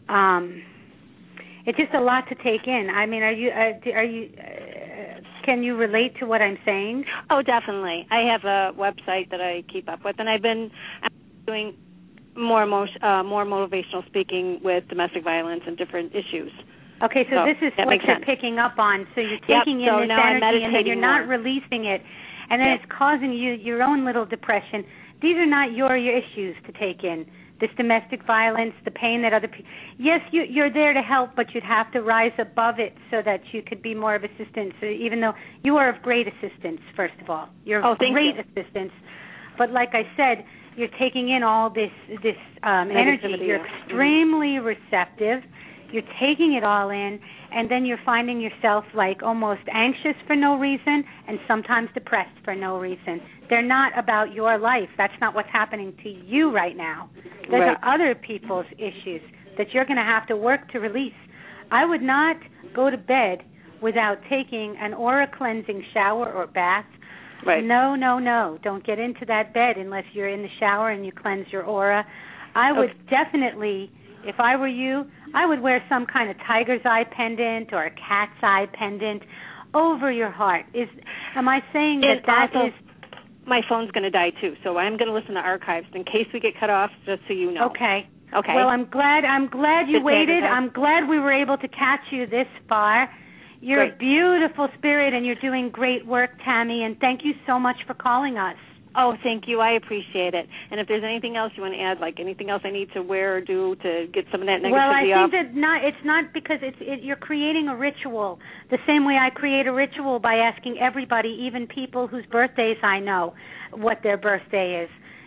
it's just a lot to take in. I mean, are you? Can you relate to what I'm saying? Oh, definitely. I have a website that I keep up with, and I'm doing more motivational speaking with domestic violence and different issues. Okay, so this is what you're picking up on. So you're taking in this energy, and then you're not releasing it, and then it's causing you your own little depression. These are not your issues to take in. This domestic violence, the pain that other people... Yes, you're there to help, but you'd have to rise above it so that you could be more of assistance, even though you are of great assistance, first of all. You're of great assistance. But like I said, you're taking in all this energy. You're extremely receptive. You're taking it all in, and then you're finding yourself like almost anxious for no reason and sometimes depressed for no reason. They're not about your life. That's not what's happening to you right now. Those are other people's issues that you're going to have to work to release. I would not go to bed without taking an aura cleansing shower or bath. Right. No. Don't get into that bed unless you're in the shower and you cleanse your aura. I would definitely... If I were you, I would wear some kind of tiger's eye pendant or a cat's eye pendant over your heart. Am I saying that is... My phone's going to die, too, so I'm going to listen to archives in case we get cut off, just so you know. Okay. Well, I'm glad you waited. I'm glad we were able to catch you this far. You're a beautiful spirit, and you're doing great work, Tammy, and thank you so much for calling us. Oh, thank you. I appreciate it. And if there's anything else you want to add, like anything else I need to wear or do to get some of that negativity off? Well, I think that it's not because you're creating a ritual the same way I create a ritual by asking everybody, even people whose birthdays I know, what their birthday is.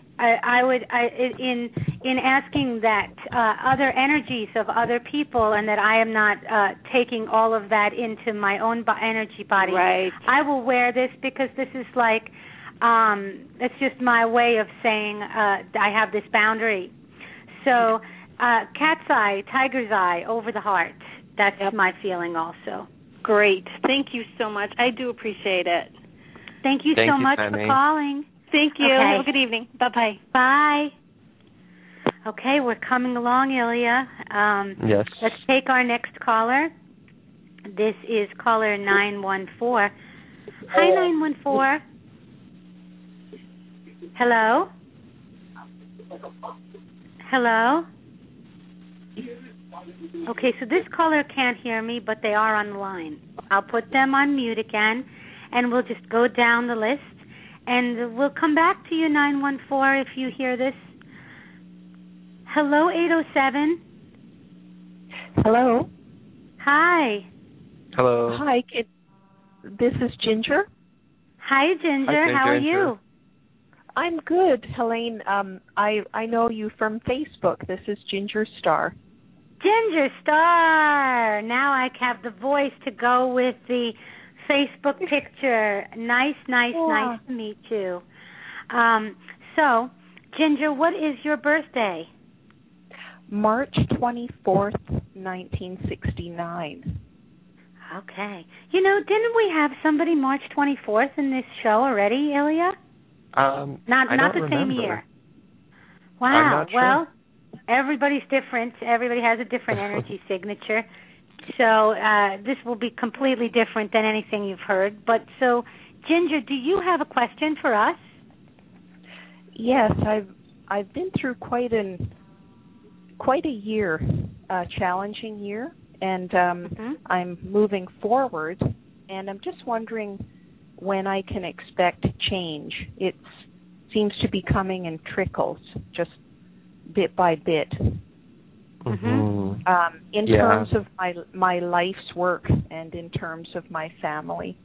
In asking that other energies of other people, and that I am not taking all of that into my own energy body. Right. I will wear this because this is like, it's just my way of saying I have this boundary. So, cat's eye, tiger's eye, over the heart. That's my feeling also. Great. Thank you so much. I do appreciate it. Thank you so much for calling. Thank you. Okay. Have a good evening. Bye-bye. Bye. Okay, we're coming along, Ilya. Yes. Let's take our next caller. This is caller 914. Hi, 914. Hello? Hello? Okay, so this caller can't hear me, but they are on the line. I'll put them on mute again, and we'll just go down the list. And we'll come back to you, 914, if you hear this. Hello, 807. Hello. Hi. Hello. Hi. This is Ginger. Hi, Ginger. How are you? I'm good, Helene. I know you from Facebook. This is Ginger Star. Ginger Star. Now I have the voice to go with the Facebook picture. Nice to meet you. So, Ginger, what is your birthday? March 24th, 1969. Okay. You know, didn't we have somebody March 24th in this show already, Ilya? Not the same year. Wow. I'm not sure. Well, everybody's different. Everybody has a different energy signature. So this will be completely different than anything you've heard. But so, Ginger, do you have a question for us? Yes, I've been through quite a year, challenging year, and I'm moving forward. And I'm just wondering when I can expect change. It seems to be coming in trickles, just bit by bit. In terms of my life's work and in terms of my family.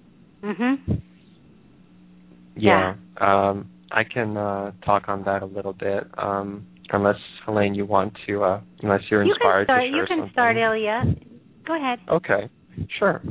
Yeah. I can talk on that a little bit. Unless, Helene, you want to, unless you're inspired to share something. You can start, Ilya. Go ahead. Okay, sure.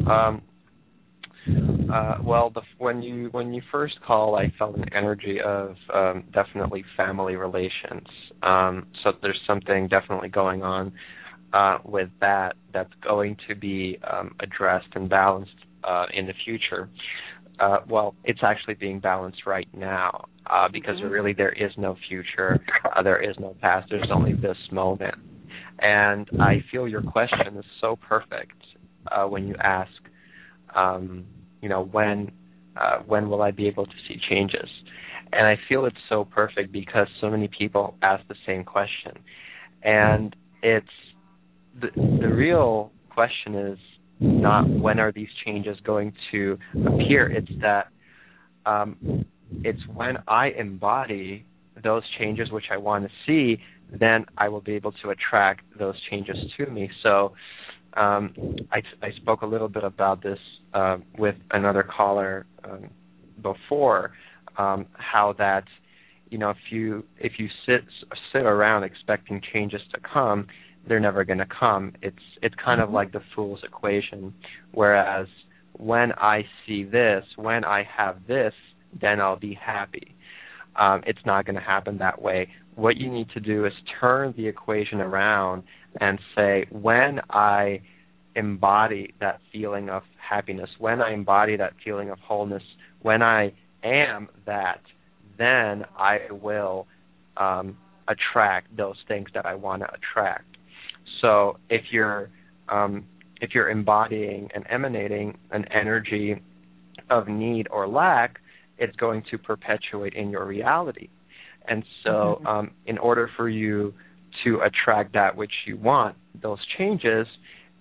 Well, when you first call, I felt an energy of definitely family relations. So there's something definitely going on with that's going to be addressed and balanced in the future. Well, it's actually being balanced right now because really there is no future, there is no past, there's only this moment. And I feel your question is so perfect when you ask, when will I be able to see changes? And I feel it's so perfect because so many people ask the same question. And it's the real question is not when are these changes going to appear. It's that it's when I embody those changes which I want to see, then I will be able to attract those changes to me. So I spoke a little bit about this with another caller before, how that if you sit around expecting changes to come, they're never going to come. It's kind of like the fool's equation. Whereas when I see this, when I have this, then I'll be happy. It's not going to happen that way. What you need to do is turn the equation around and say, when I embody that feeling of happiness, when I embody that feeling of wholeness, when I am that, then I will attract those things that I want to attract. So if you're embodying and emanating an energy of need or lack, it's going to perpetuate in your reality. And so in order for you to attract that which you want, those changes,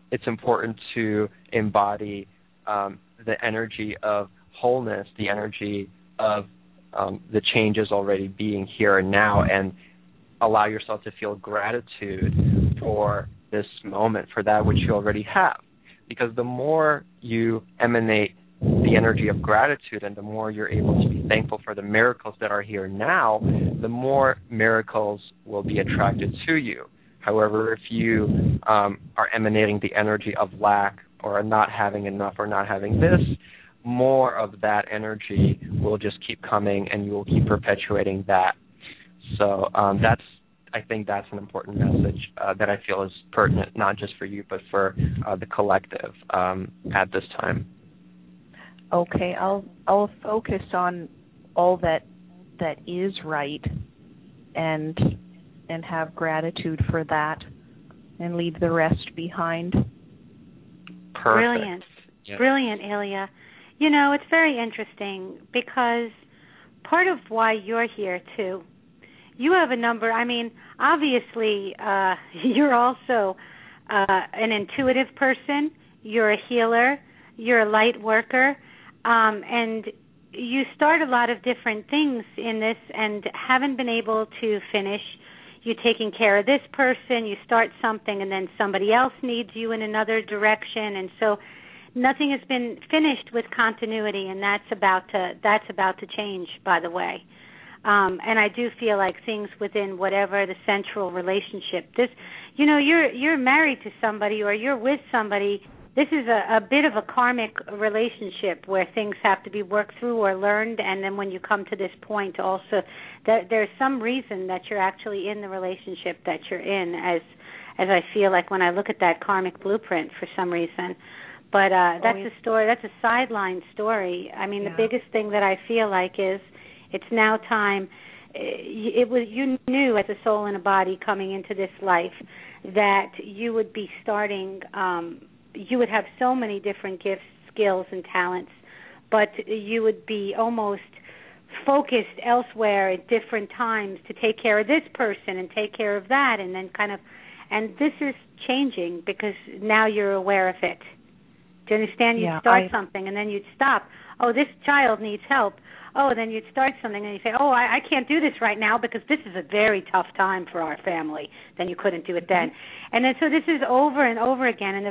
it's important to embody the energy of wholeness, the energy of the changes already being here and now, and allow yourself to feel gratitude for this moment, for that which you already have. Because the more you emanate the energy of gratitude and the more you're able to be thankful for the miracles that are here now, the more miracles will be attracted to you. However, if you are emanating the energy of lack or not having enough or not having this, more of that energy will just keep coming and you will keep perpetuating that. So I think that's an important message that I feel is pertinent, not just for you, but for the collective at this time. Okay, I'll focus on all that is right, and have gratitude for that, and leave the rest behind. Perfect. Brilliant. Yeah. Brilliant, Ilya. You know, it's very interesting because part of why you're here, too, you have a number. I mean, obviously, you're also an intuitive person. You're a healer. You're a light worker. And you start a lot of different things in this and haven't been able to finish. You're taking care of this person. You start something, and then somebody else needs you in another direction. And so nothing has been finished with continuity, and that's about to change, by the way. And I do feel like things within whatever the central relationship, this, you know, you're married to somebody or you're with somebody. This is a bit of a karmic relationship where things have to be worked through or learned, and then when you come to this point also, there's some reason that you're actually in the relationship that you're in, as I feel like when I look at that karmic blueprint for some reason. But that's a story. That's a sideline story. I mean, the biggest thing that I feel like is it's now time. You knew as a soul and a body coming into this life that you would be starting. You would have so many different gifts, skills, and talents, but you would be almost focused elsewhere at different times to take care of this person and take care of that, and then and this is changing because now you're aware of it. Do you understand? You'd start something and then you'd stop. Oh, this child needs help. Oh, then you'd start something and you say, oh, I can't do this right now because this is a very tough time for our family. Then you couldn't do it then. And then so this is over and over again, and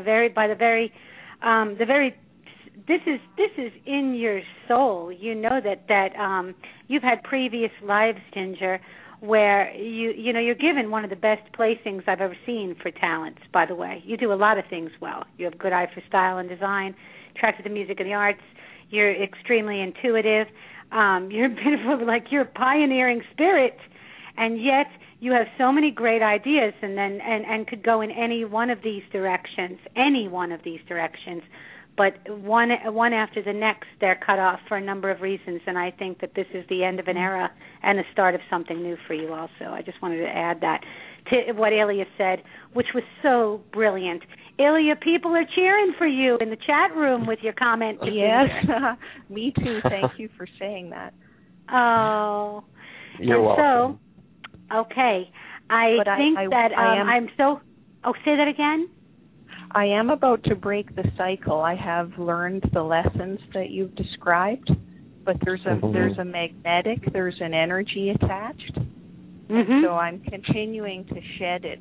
this is in your soul. You know that you've had previous lives, Ginger, where you know you're given one of the best placings I've ever seen for talents, by the way. You do a lot of things well. You have a good eye for style and design, attracted to music and the arts. You're extremely intuitive. You're a bit of you're a pioneering spirit, and yet you have so many great ideas and could go in any one of these directions, but one after the next, they're cut off for a number of reasons, and I think that this is the end of an era and the start of something new for you also. I just wanted to add that to what Ilya said, which was so brilliant. Ilya, people are cheering for you in the chat room with your comment. Yes, me too. Thank you for saying that. Oh. You're welcome. So, okay. I'm so... Oh, say that again? I am about to break the cycle. I have learned the lessons that you've described, but there's a magnetic, there's an energy attached. Mm-hmm. So I'm continuing to shed it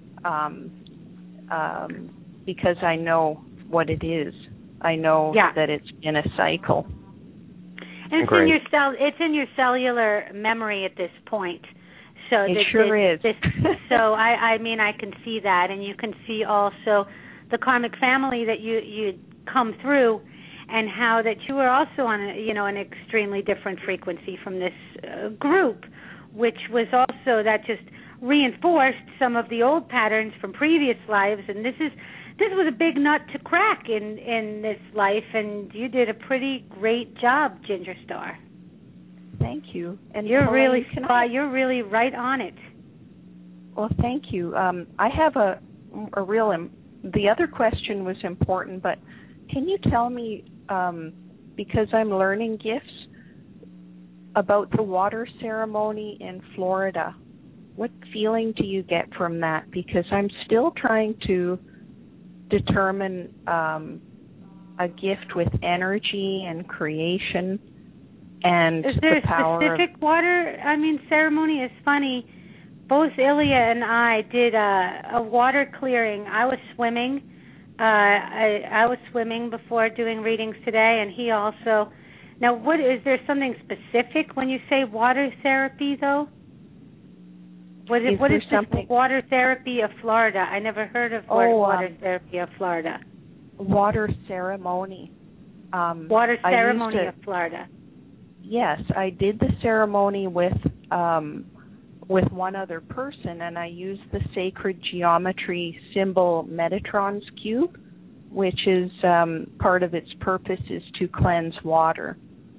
because I know what it is. I know that it's in a cycle. And it's in your cellular memory at this point. So it sure is. So I mean I can see that, and you can see also the karmic family that you come through, and how that you are also on an extremely different frequency from this group, which was also that just reinforced some of the old patterns from previous lives, and this was a big nut to crack in this life, and you did a pretty great job, Ginger Star. Thank you. And you're really right on it. Well, thank you. I have a real. The other question was important, but can you tell me, because I'm learning gifts, about the water ceremony in Florida? What feeling do you get from that? Because I'm still trying to determine a gift with energy and creation and is there the power a specific water? I mean, ceremony is funny. Both Ilya and I did a water clearing. I was swimming. I was swimming before doing readings today, and he also. Now, what is there something specific when you say water therapy, though? What is this water therapy of Florida? I never heard of water therapy of Florida. Water ceremony. Water ceremony of Florida. Yes, I did the ceremony with one other person, and I used the sacred geometry symbol Metatron's cube, which is part of its purpose is to cleanse water.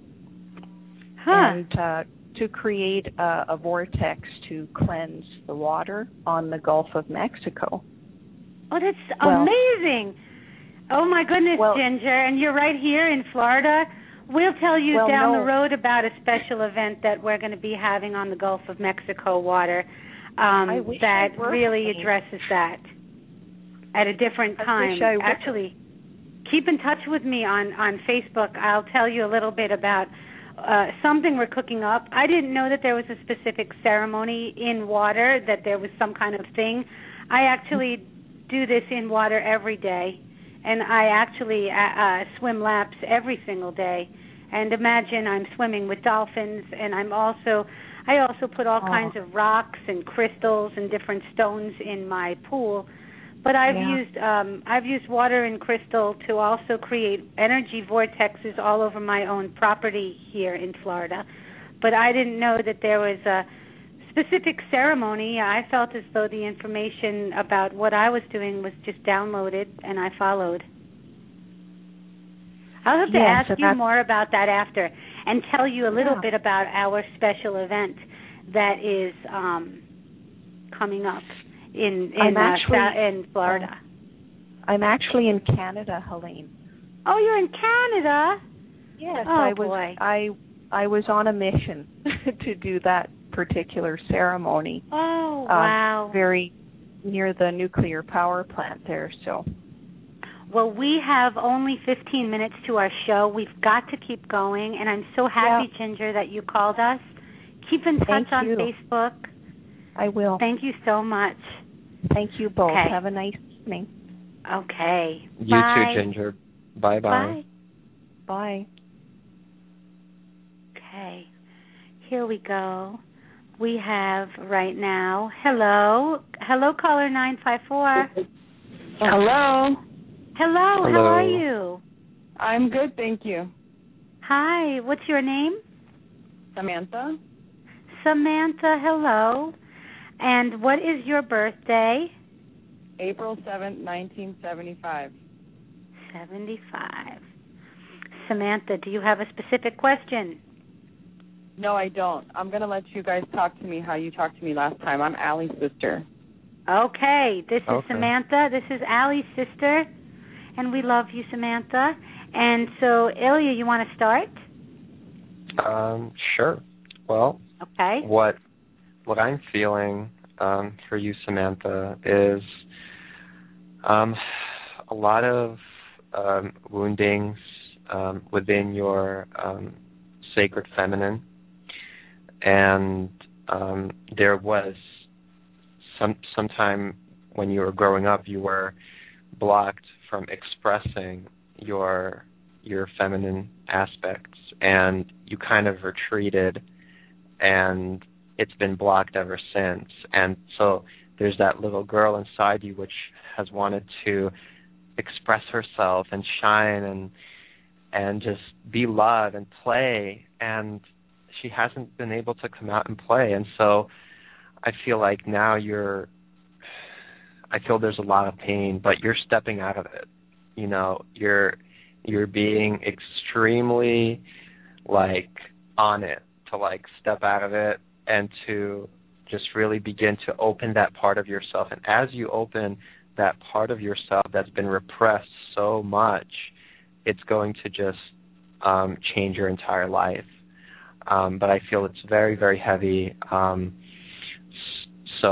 And to create a vortex to cleanse the water on the Gulf of Mexico. Oh, that's amazing. Oh, my goodness, Ginger. And you're right here in Florida. We'll tell you down the road about a special event that we're going to be having on the Gulf of Mexico water that really addresses that at a different time. Actually, keep in touch with me on Facebook. I'll tell you a little bit about something we're cooking up. I didn't know that there was a specific ceremony in water, that there was some kind of thing. I actually do this in water every day, and I actually swim laps every single day. And imagine I'm swimming with dolphins, and I also put all kinds of rocks and crystals and different stones in my pool. But I've used water and crystal to also create energy vortexes all over my own property here in Florida. But I didn't know that there was a specific ceremony. I felt as though the information about what I was doing was just downloaded, and I followed. I'll have to ask you more about that after and tell you a little bit about our special event that is coming up in Florida. I'm actually in Canada, Helene. Oh, you're in Canada? Yes, Oh, I was on a mission to do that particular ceremony. Oh, wow. Very near the nuclear power plant there, so. Well, we have only 15 minutes to our show. We've got to keep going, and I'm so happy, Ginger, that you called us. Keep in touch on Facebook. I will. Thank you so much. Thank you both. Okay. Have a nice evening. Okay. You Bye. too, Ginger. Bye-bye. Bye. Bye. Okay. Here we go. We have right now, hello, caller 954. Hello. Hello, how are you? I'm good, thank you. Hi, what's your name? Samantha. Samantha, hello. And what is your birthday? April 7th, 1975. 75. Samantha, do you have a specific question? No, I don't. I'm going to let you guys talk to me how you talked to me last time. I'm Allie's sister. Okay, this is Samantha. This is Allie's sister, and we love you, Samantha. And so, Ilya, you want to start? Sure. Well, okay. What I'm feeling for you, Samantha, is a lot of woundings within your sacred feminine, and there was some time when you were growing up, you were blocked from expressing your feminine aspects, and you kind of retreated, and it's been blocked ever since. And so there's that little girl inside you which has wanted to express herself and shine and just be loved and play, and she hasn't been able to come out and play. And so I feel like now I feel there's a lot of pain, but you're stepping out of it. You know, you're being extremely on it to step out of it and to just really begin to open that part of yourself. And as you open that part of yourself that's been repressed so much, it's going to just change your entire life. But I feel it's very, very heavy. So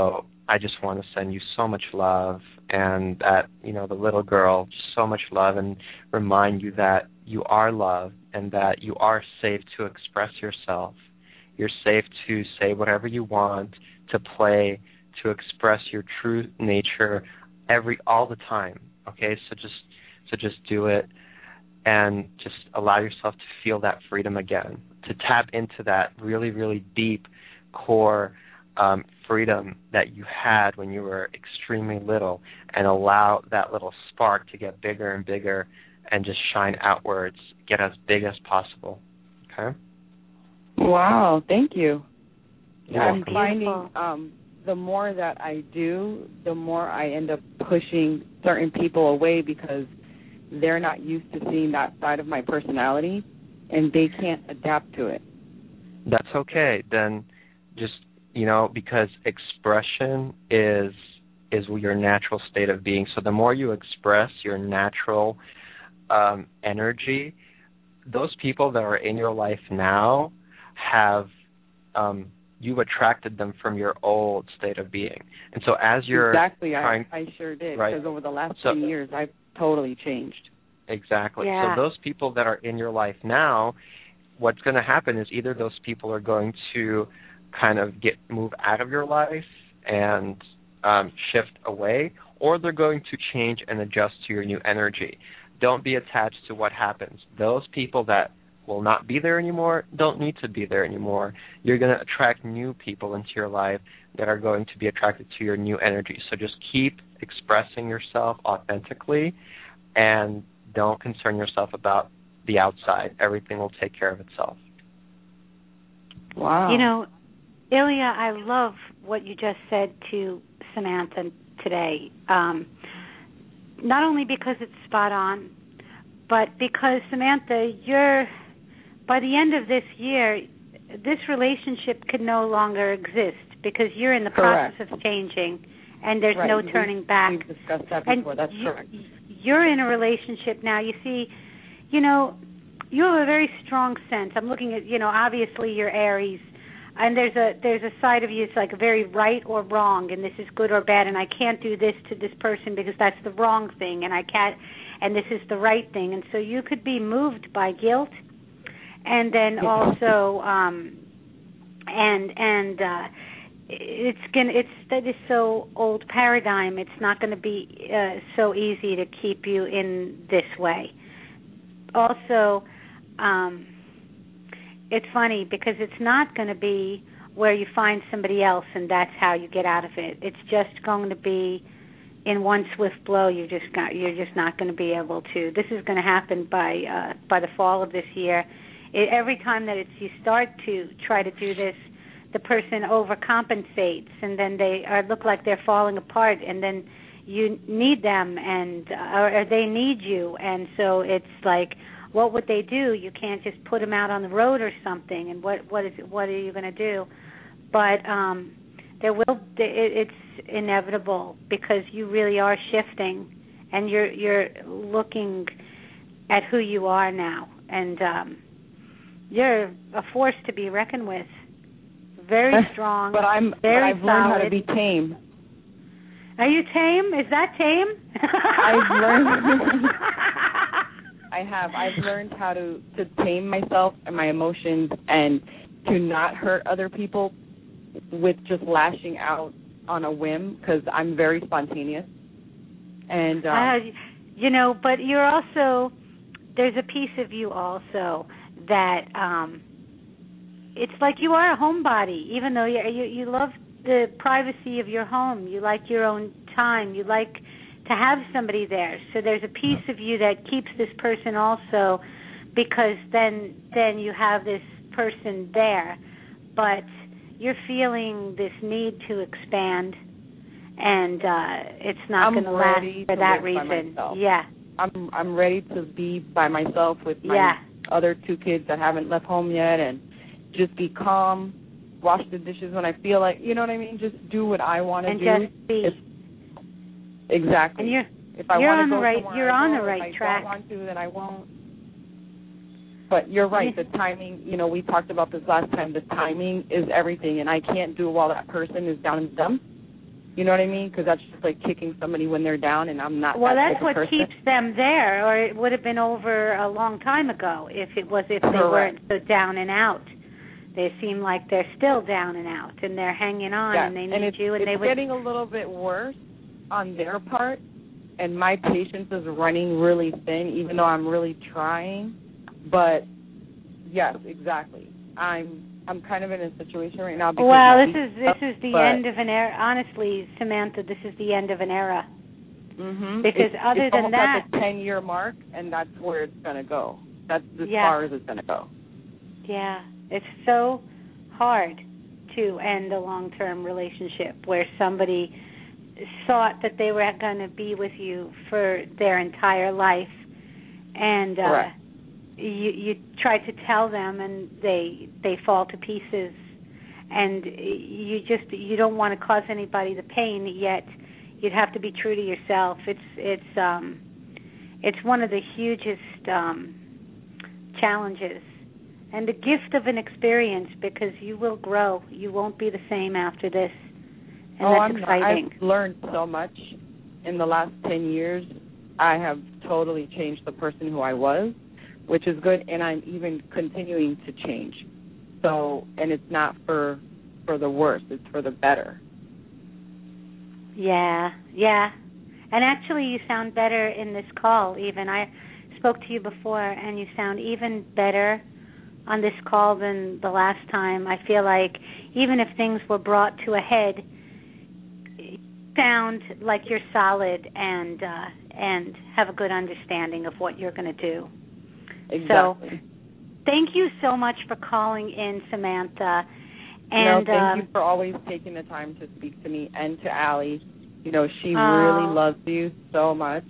I just want to send you so much love, and that, the little girl, so much love, and remind you that you are loved and that you are safe to express yourself. You're safe to say whatever you want, to play, to express your true nature all the time. Okay, so just do it, and just allow yourself to feel that freedom again, to tap into that really, really deep core freedom that you had when you were extremely little, and allow that little spark to get bigger and bigger and just shine outwards, get as big as possible. Okay? Wow, thank you. I'm Beautiful. finding the more that I do, the more I end up pushing certain people away because they're not used to seeing that side of my personality, and they can't adapt to it. That's okay. Then just, because expression is your natural state of being. So the more you express your natural energy, those people that are in your life now have you've attracted them from your old state of being. And so as you're Exactly, trying, I sure did, right, because over the last 2 years, I've totally changed. Exactly. Yeah. So those people that are in your life now, what's going to happen is either those people are going to kind of move out of your life and shift away, or they're going to change and adjust to your new energy. Don't be attached to what happens. Those people that will not be there anymore don't need to be there anymore. You're going to attract new people into your life that are going to be attracted to your new energy. So just keep expressing yourself authentically, and don't concern yourself about the outside. Everything will take care of itself. Wow. Ilya, I love what you just said to Samantha today. Not only because it's spot on, but because, Samantha, by the end of this year, this relationship could no longer exist because you're in the Correct. process of changing, and there's Right. no turning back. We've discussed that before. And That's correct. You're in a relationship now. You see, you have a very strong sense. I'm looking at, obviously you're Aries, and there's a side of you that's like very right or wrong, and this is good or bad, and I can't do this to this person because that's the wrong thing, and I can't, and this is the right thing. And so you could be moved by guilt, and then also that is so old paradigm. It's not going to be so easy to keep you in this way. Also, it's funny because it's not going to be where you find somebody else and that's how you get out of it. It's just going to be in one swift blow. You're just not going to be able to. This is going to happen by the fall of this year. Every time that you start to try to do this, the person overcompensates, and then they look like they're falling apart, and then you need them, or they need you, and so it's like, what would they do? You can't just put them out on the road or something, and what are you going to do? But it's inevitable because you really are shifting, and you're looking at who you are now, and you're a force to be reckoned with. Very strong. But I've learned how to be tame. Are you tame? Is that tame? I've learned. I've learned how to tame myself and my emotions, and to not hurt other people with just lashing out on a whim, because I'm very spontaneous. And but you're also, there's a piece of you also that it's like you are a homebody, even though you love the privacy of your home. You like your own time. You like to have somebody there. So there's a piece of you that keeps this person also, because then you have this person there. But you're feeling this need to expand, and it's not going to last for that reason. Yeah. I'm ready to be by myself with my other 2 kids that haven't left home yet, and just be calm, wash the dishes when I feel like, you know what I mean? Just do what I want to do. And just be. Exactly. And if I want to go somewhere, you're on the right if track. If I don't want to, then I won't. But you're right, the timing, we talked about this last time, the timing is everything, and I can't do it while that person is down in the dumps. You know what I mean? Because that's just like kicking somebody when they're down, and I'm not. Well, that that's what person. keeps them there, or it would have been over a long time ago if they weren't so down and out. They seem like they're still down and out, and they're hanging on, and they need you. And it's getting a little bit worse on their part, and my patience is running really thin, even though I'm really trying. But yes, exactly. I'm kind of in a situation right now. Well, this is the end of an era. Honestly, Samantha, this is the end of an era. Mm-hmm. Because other than that, at the 10-year mark, and that's where it's going to go. That's as far as it's going to go. Yeah, it's so hard to end a long-term relationship where somebody thought that they were going to be with you for their entire life, and you try to tell them, and they fall to pieces, and you don't want to cause anybody the pain, yet you'd have to be true to yourself. It's one of the hugest challenges, and the gift of an experience, because you will grow. You won't be the same after this, and that's exciting. I've learned so much in the last 10 years. I have totally changed the person who I was, which is good, and I'm even continuing to change. So, and it's not for the worse, it's for the better. Yeah. And actually you sound better in this call even. I spoke to you before, and you sound even better on this call than the last time. I feel like even if things were brought to a head, you sound like you're solid and have a good understanding of what you're going to do. Exactly. So, thank you so much for calling in, Samantha. And thank you for always taking the time to speak to me and to Allie. You know, she really loves you so much.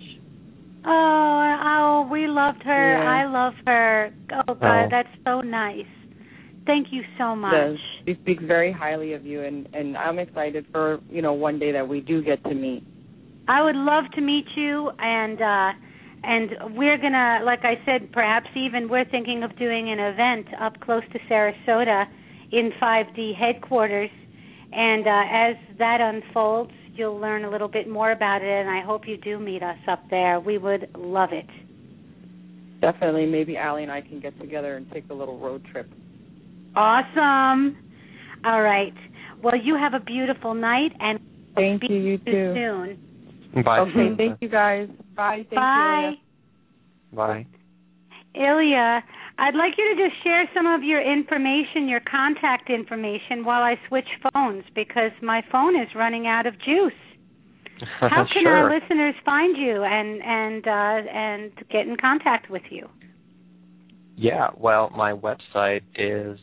Oh, we loved her. Yeah. I love her. Oh, God, that's so nice. Thank you so much. Yes, she speaks very highly of you, and I'm excited for, one day that we do get to meet. I would love to meet you, and we're going to, like I said, perhaps even we're thinking of doing an event up close to Sarasota in 5D headquarters. And as that unfolds, you'll learn a little bit more about it, and I hope you do meet us up there. We would love it. Definitely. Maybe Allie and I can get together and take a little road trip. Awesome. All right. Well, you have a beautiful night, and thank you. You too. Soon. Bye. Okay. Thank you, guys. Bye. Thank Bye. You. Bye. Ilya, I'd like you to just share some of your information, your contact information, while I switch phones, because my phone is running out of juice. How can our listeners find you and get in contact with you? Yeah, well, my website is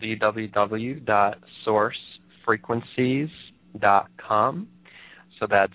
www.sourcefrequencies.com. So that's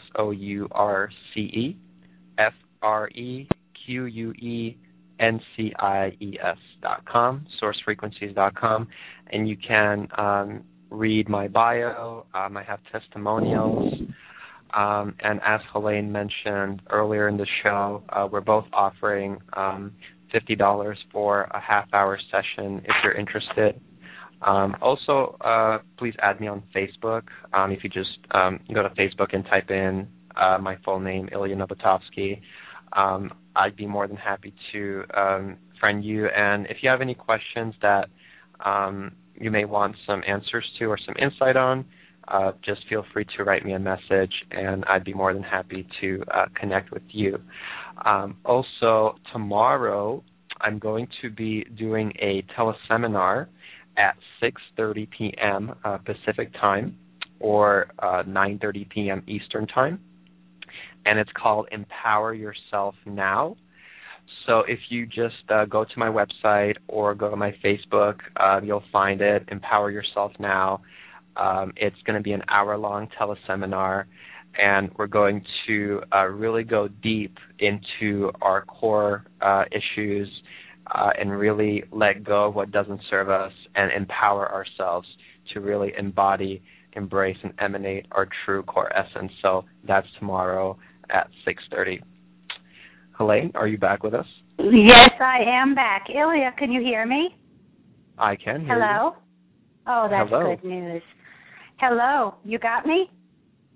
SOURCEFREQUENCIES.com, sourcefrequencies.com, and you can read my bio. I have testimonials, and as Helene mentioned earlier in the show, we're both offering $50 for a half-hour session if you're interested. Also, please add me on Facebook. If you just go to Facebook and type in my full name, Ilya Novotovsky, I'd be more than happy to friend you. And if you have any questions that you may want some answers to or some insight on, just feel free to write me a message, and I'd be more than happy to connect with you. Also, tomorrow I'm going to be doing a teleseminar at 6:30 p.m. Pacific time, or 9:30 p.m. Eastern time, and it's called Empower Yourself Now. So if you just go to my website or go to my Facebook, you'll find it, Empower Yourself Now. It's going to be an hour-long teleseminar, and we're going to really go deep into our core issues and really let go of what doesn't serve us and empower ourselves to really embody, embrace, and emanate our true core essence. So that's tomorrow at 6:30. Helene, are you back with us? Yes, I am back. Ilya, can you hear me? I can hear Hello? you. Oh, that's Hello. Good news. Hello, you got me?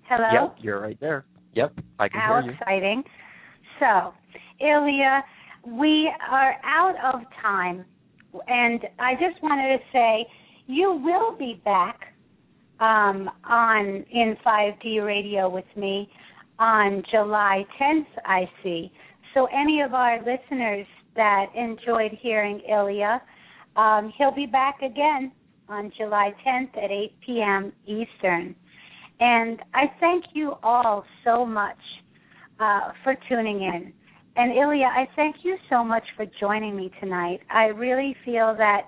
Hello? Yep, you're right there. Yep, I can How hear you. exciting. So, Ilya, we are out of time, and I just wanted to say you will be back on In 5D Radio with me on July 10th, I see. So any of our listeners that enjoyed hearing Ilya, he'll be back again on July 10th at 8 p.m. Eastern. And I thank you all so much for tuning in. And Ilya, I thank you so much for joining me tonight. I really feel that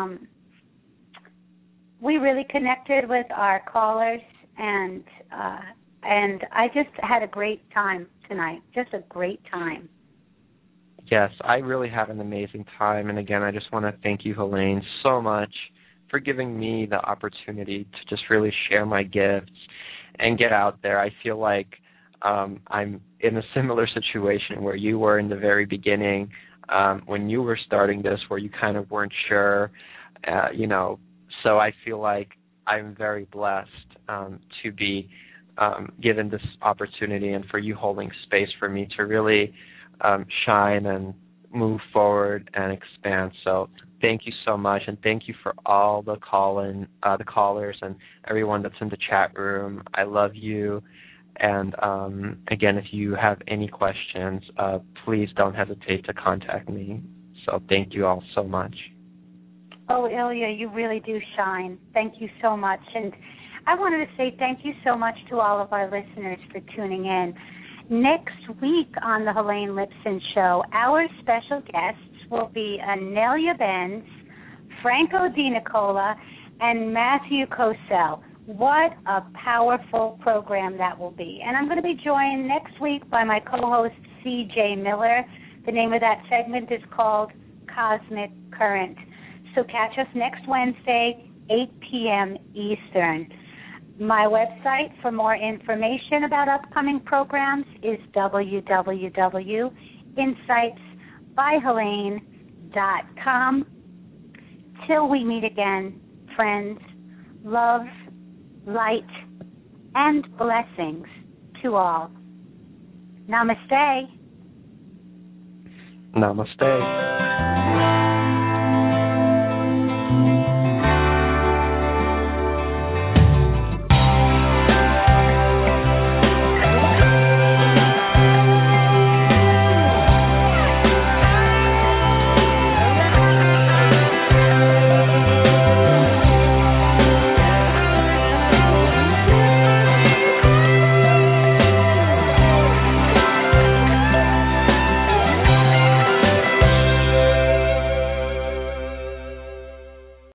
we really connected with our callers, and I just had a great time tonight, just a great time. Yes, I really had an amazing time. And again, I just want to thank you, Helene, so much for giving me the opportunity to just really share my gifts and get out there. I feel like I'm in a similar situation where you were in the very beginning when you were starting this, where you kind of weren't sure, So I feel like I'm very blessed to be given this opportunity and for you holding space for me to really shine and move forward and expand. So thank you so much, and thank you for all the callers and everyone that's in the chat room. I love you. And again, if you have any questions, please don't hesitate to contact me. So thank you all so much. Oh, Ilya, you really do shine. Thank you so much. And I wanted to say thank you so much to all of our listeners for tuning in. Next week on the Helene Lipson Show, our special guests will be Anelia Benz, Franco Di Nicola, and Matthew Cosell. What a powerful program that will be. And I'm going to be joined next week by my co-host, C.J. Miller. The name of that segment is called Cosmic Current. So catch us next Wednesday, 8 p.m. Eastern. My website for more information about upcoming programs is www.insightsbyhelene.com. Till we meet again, friends, love, light, and blessings to all. Namaste. Namaste.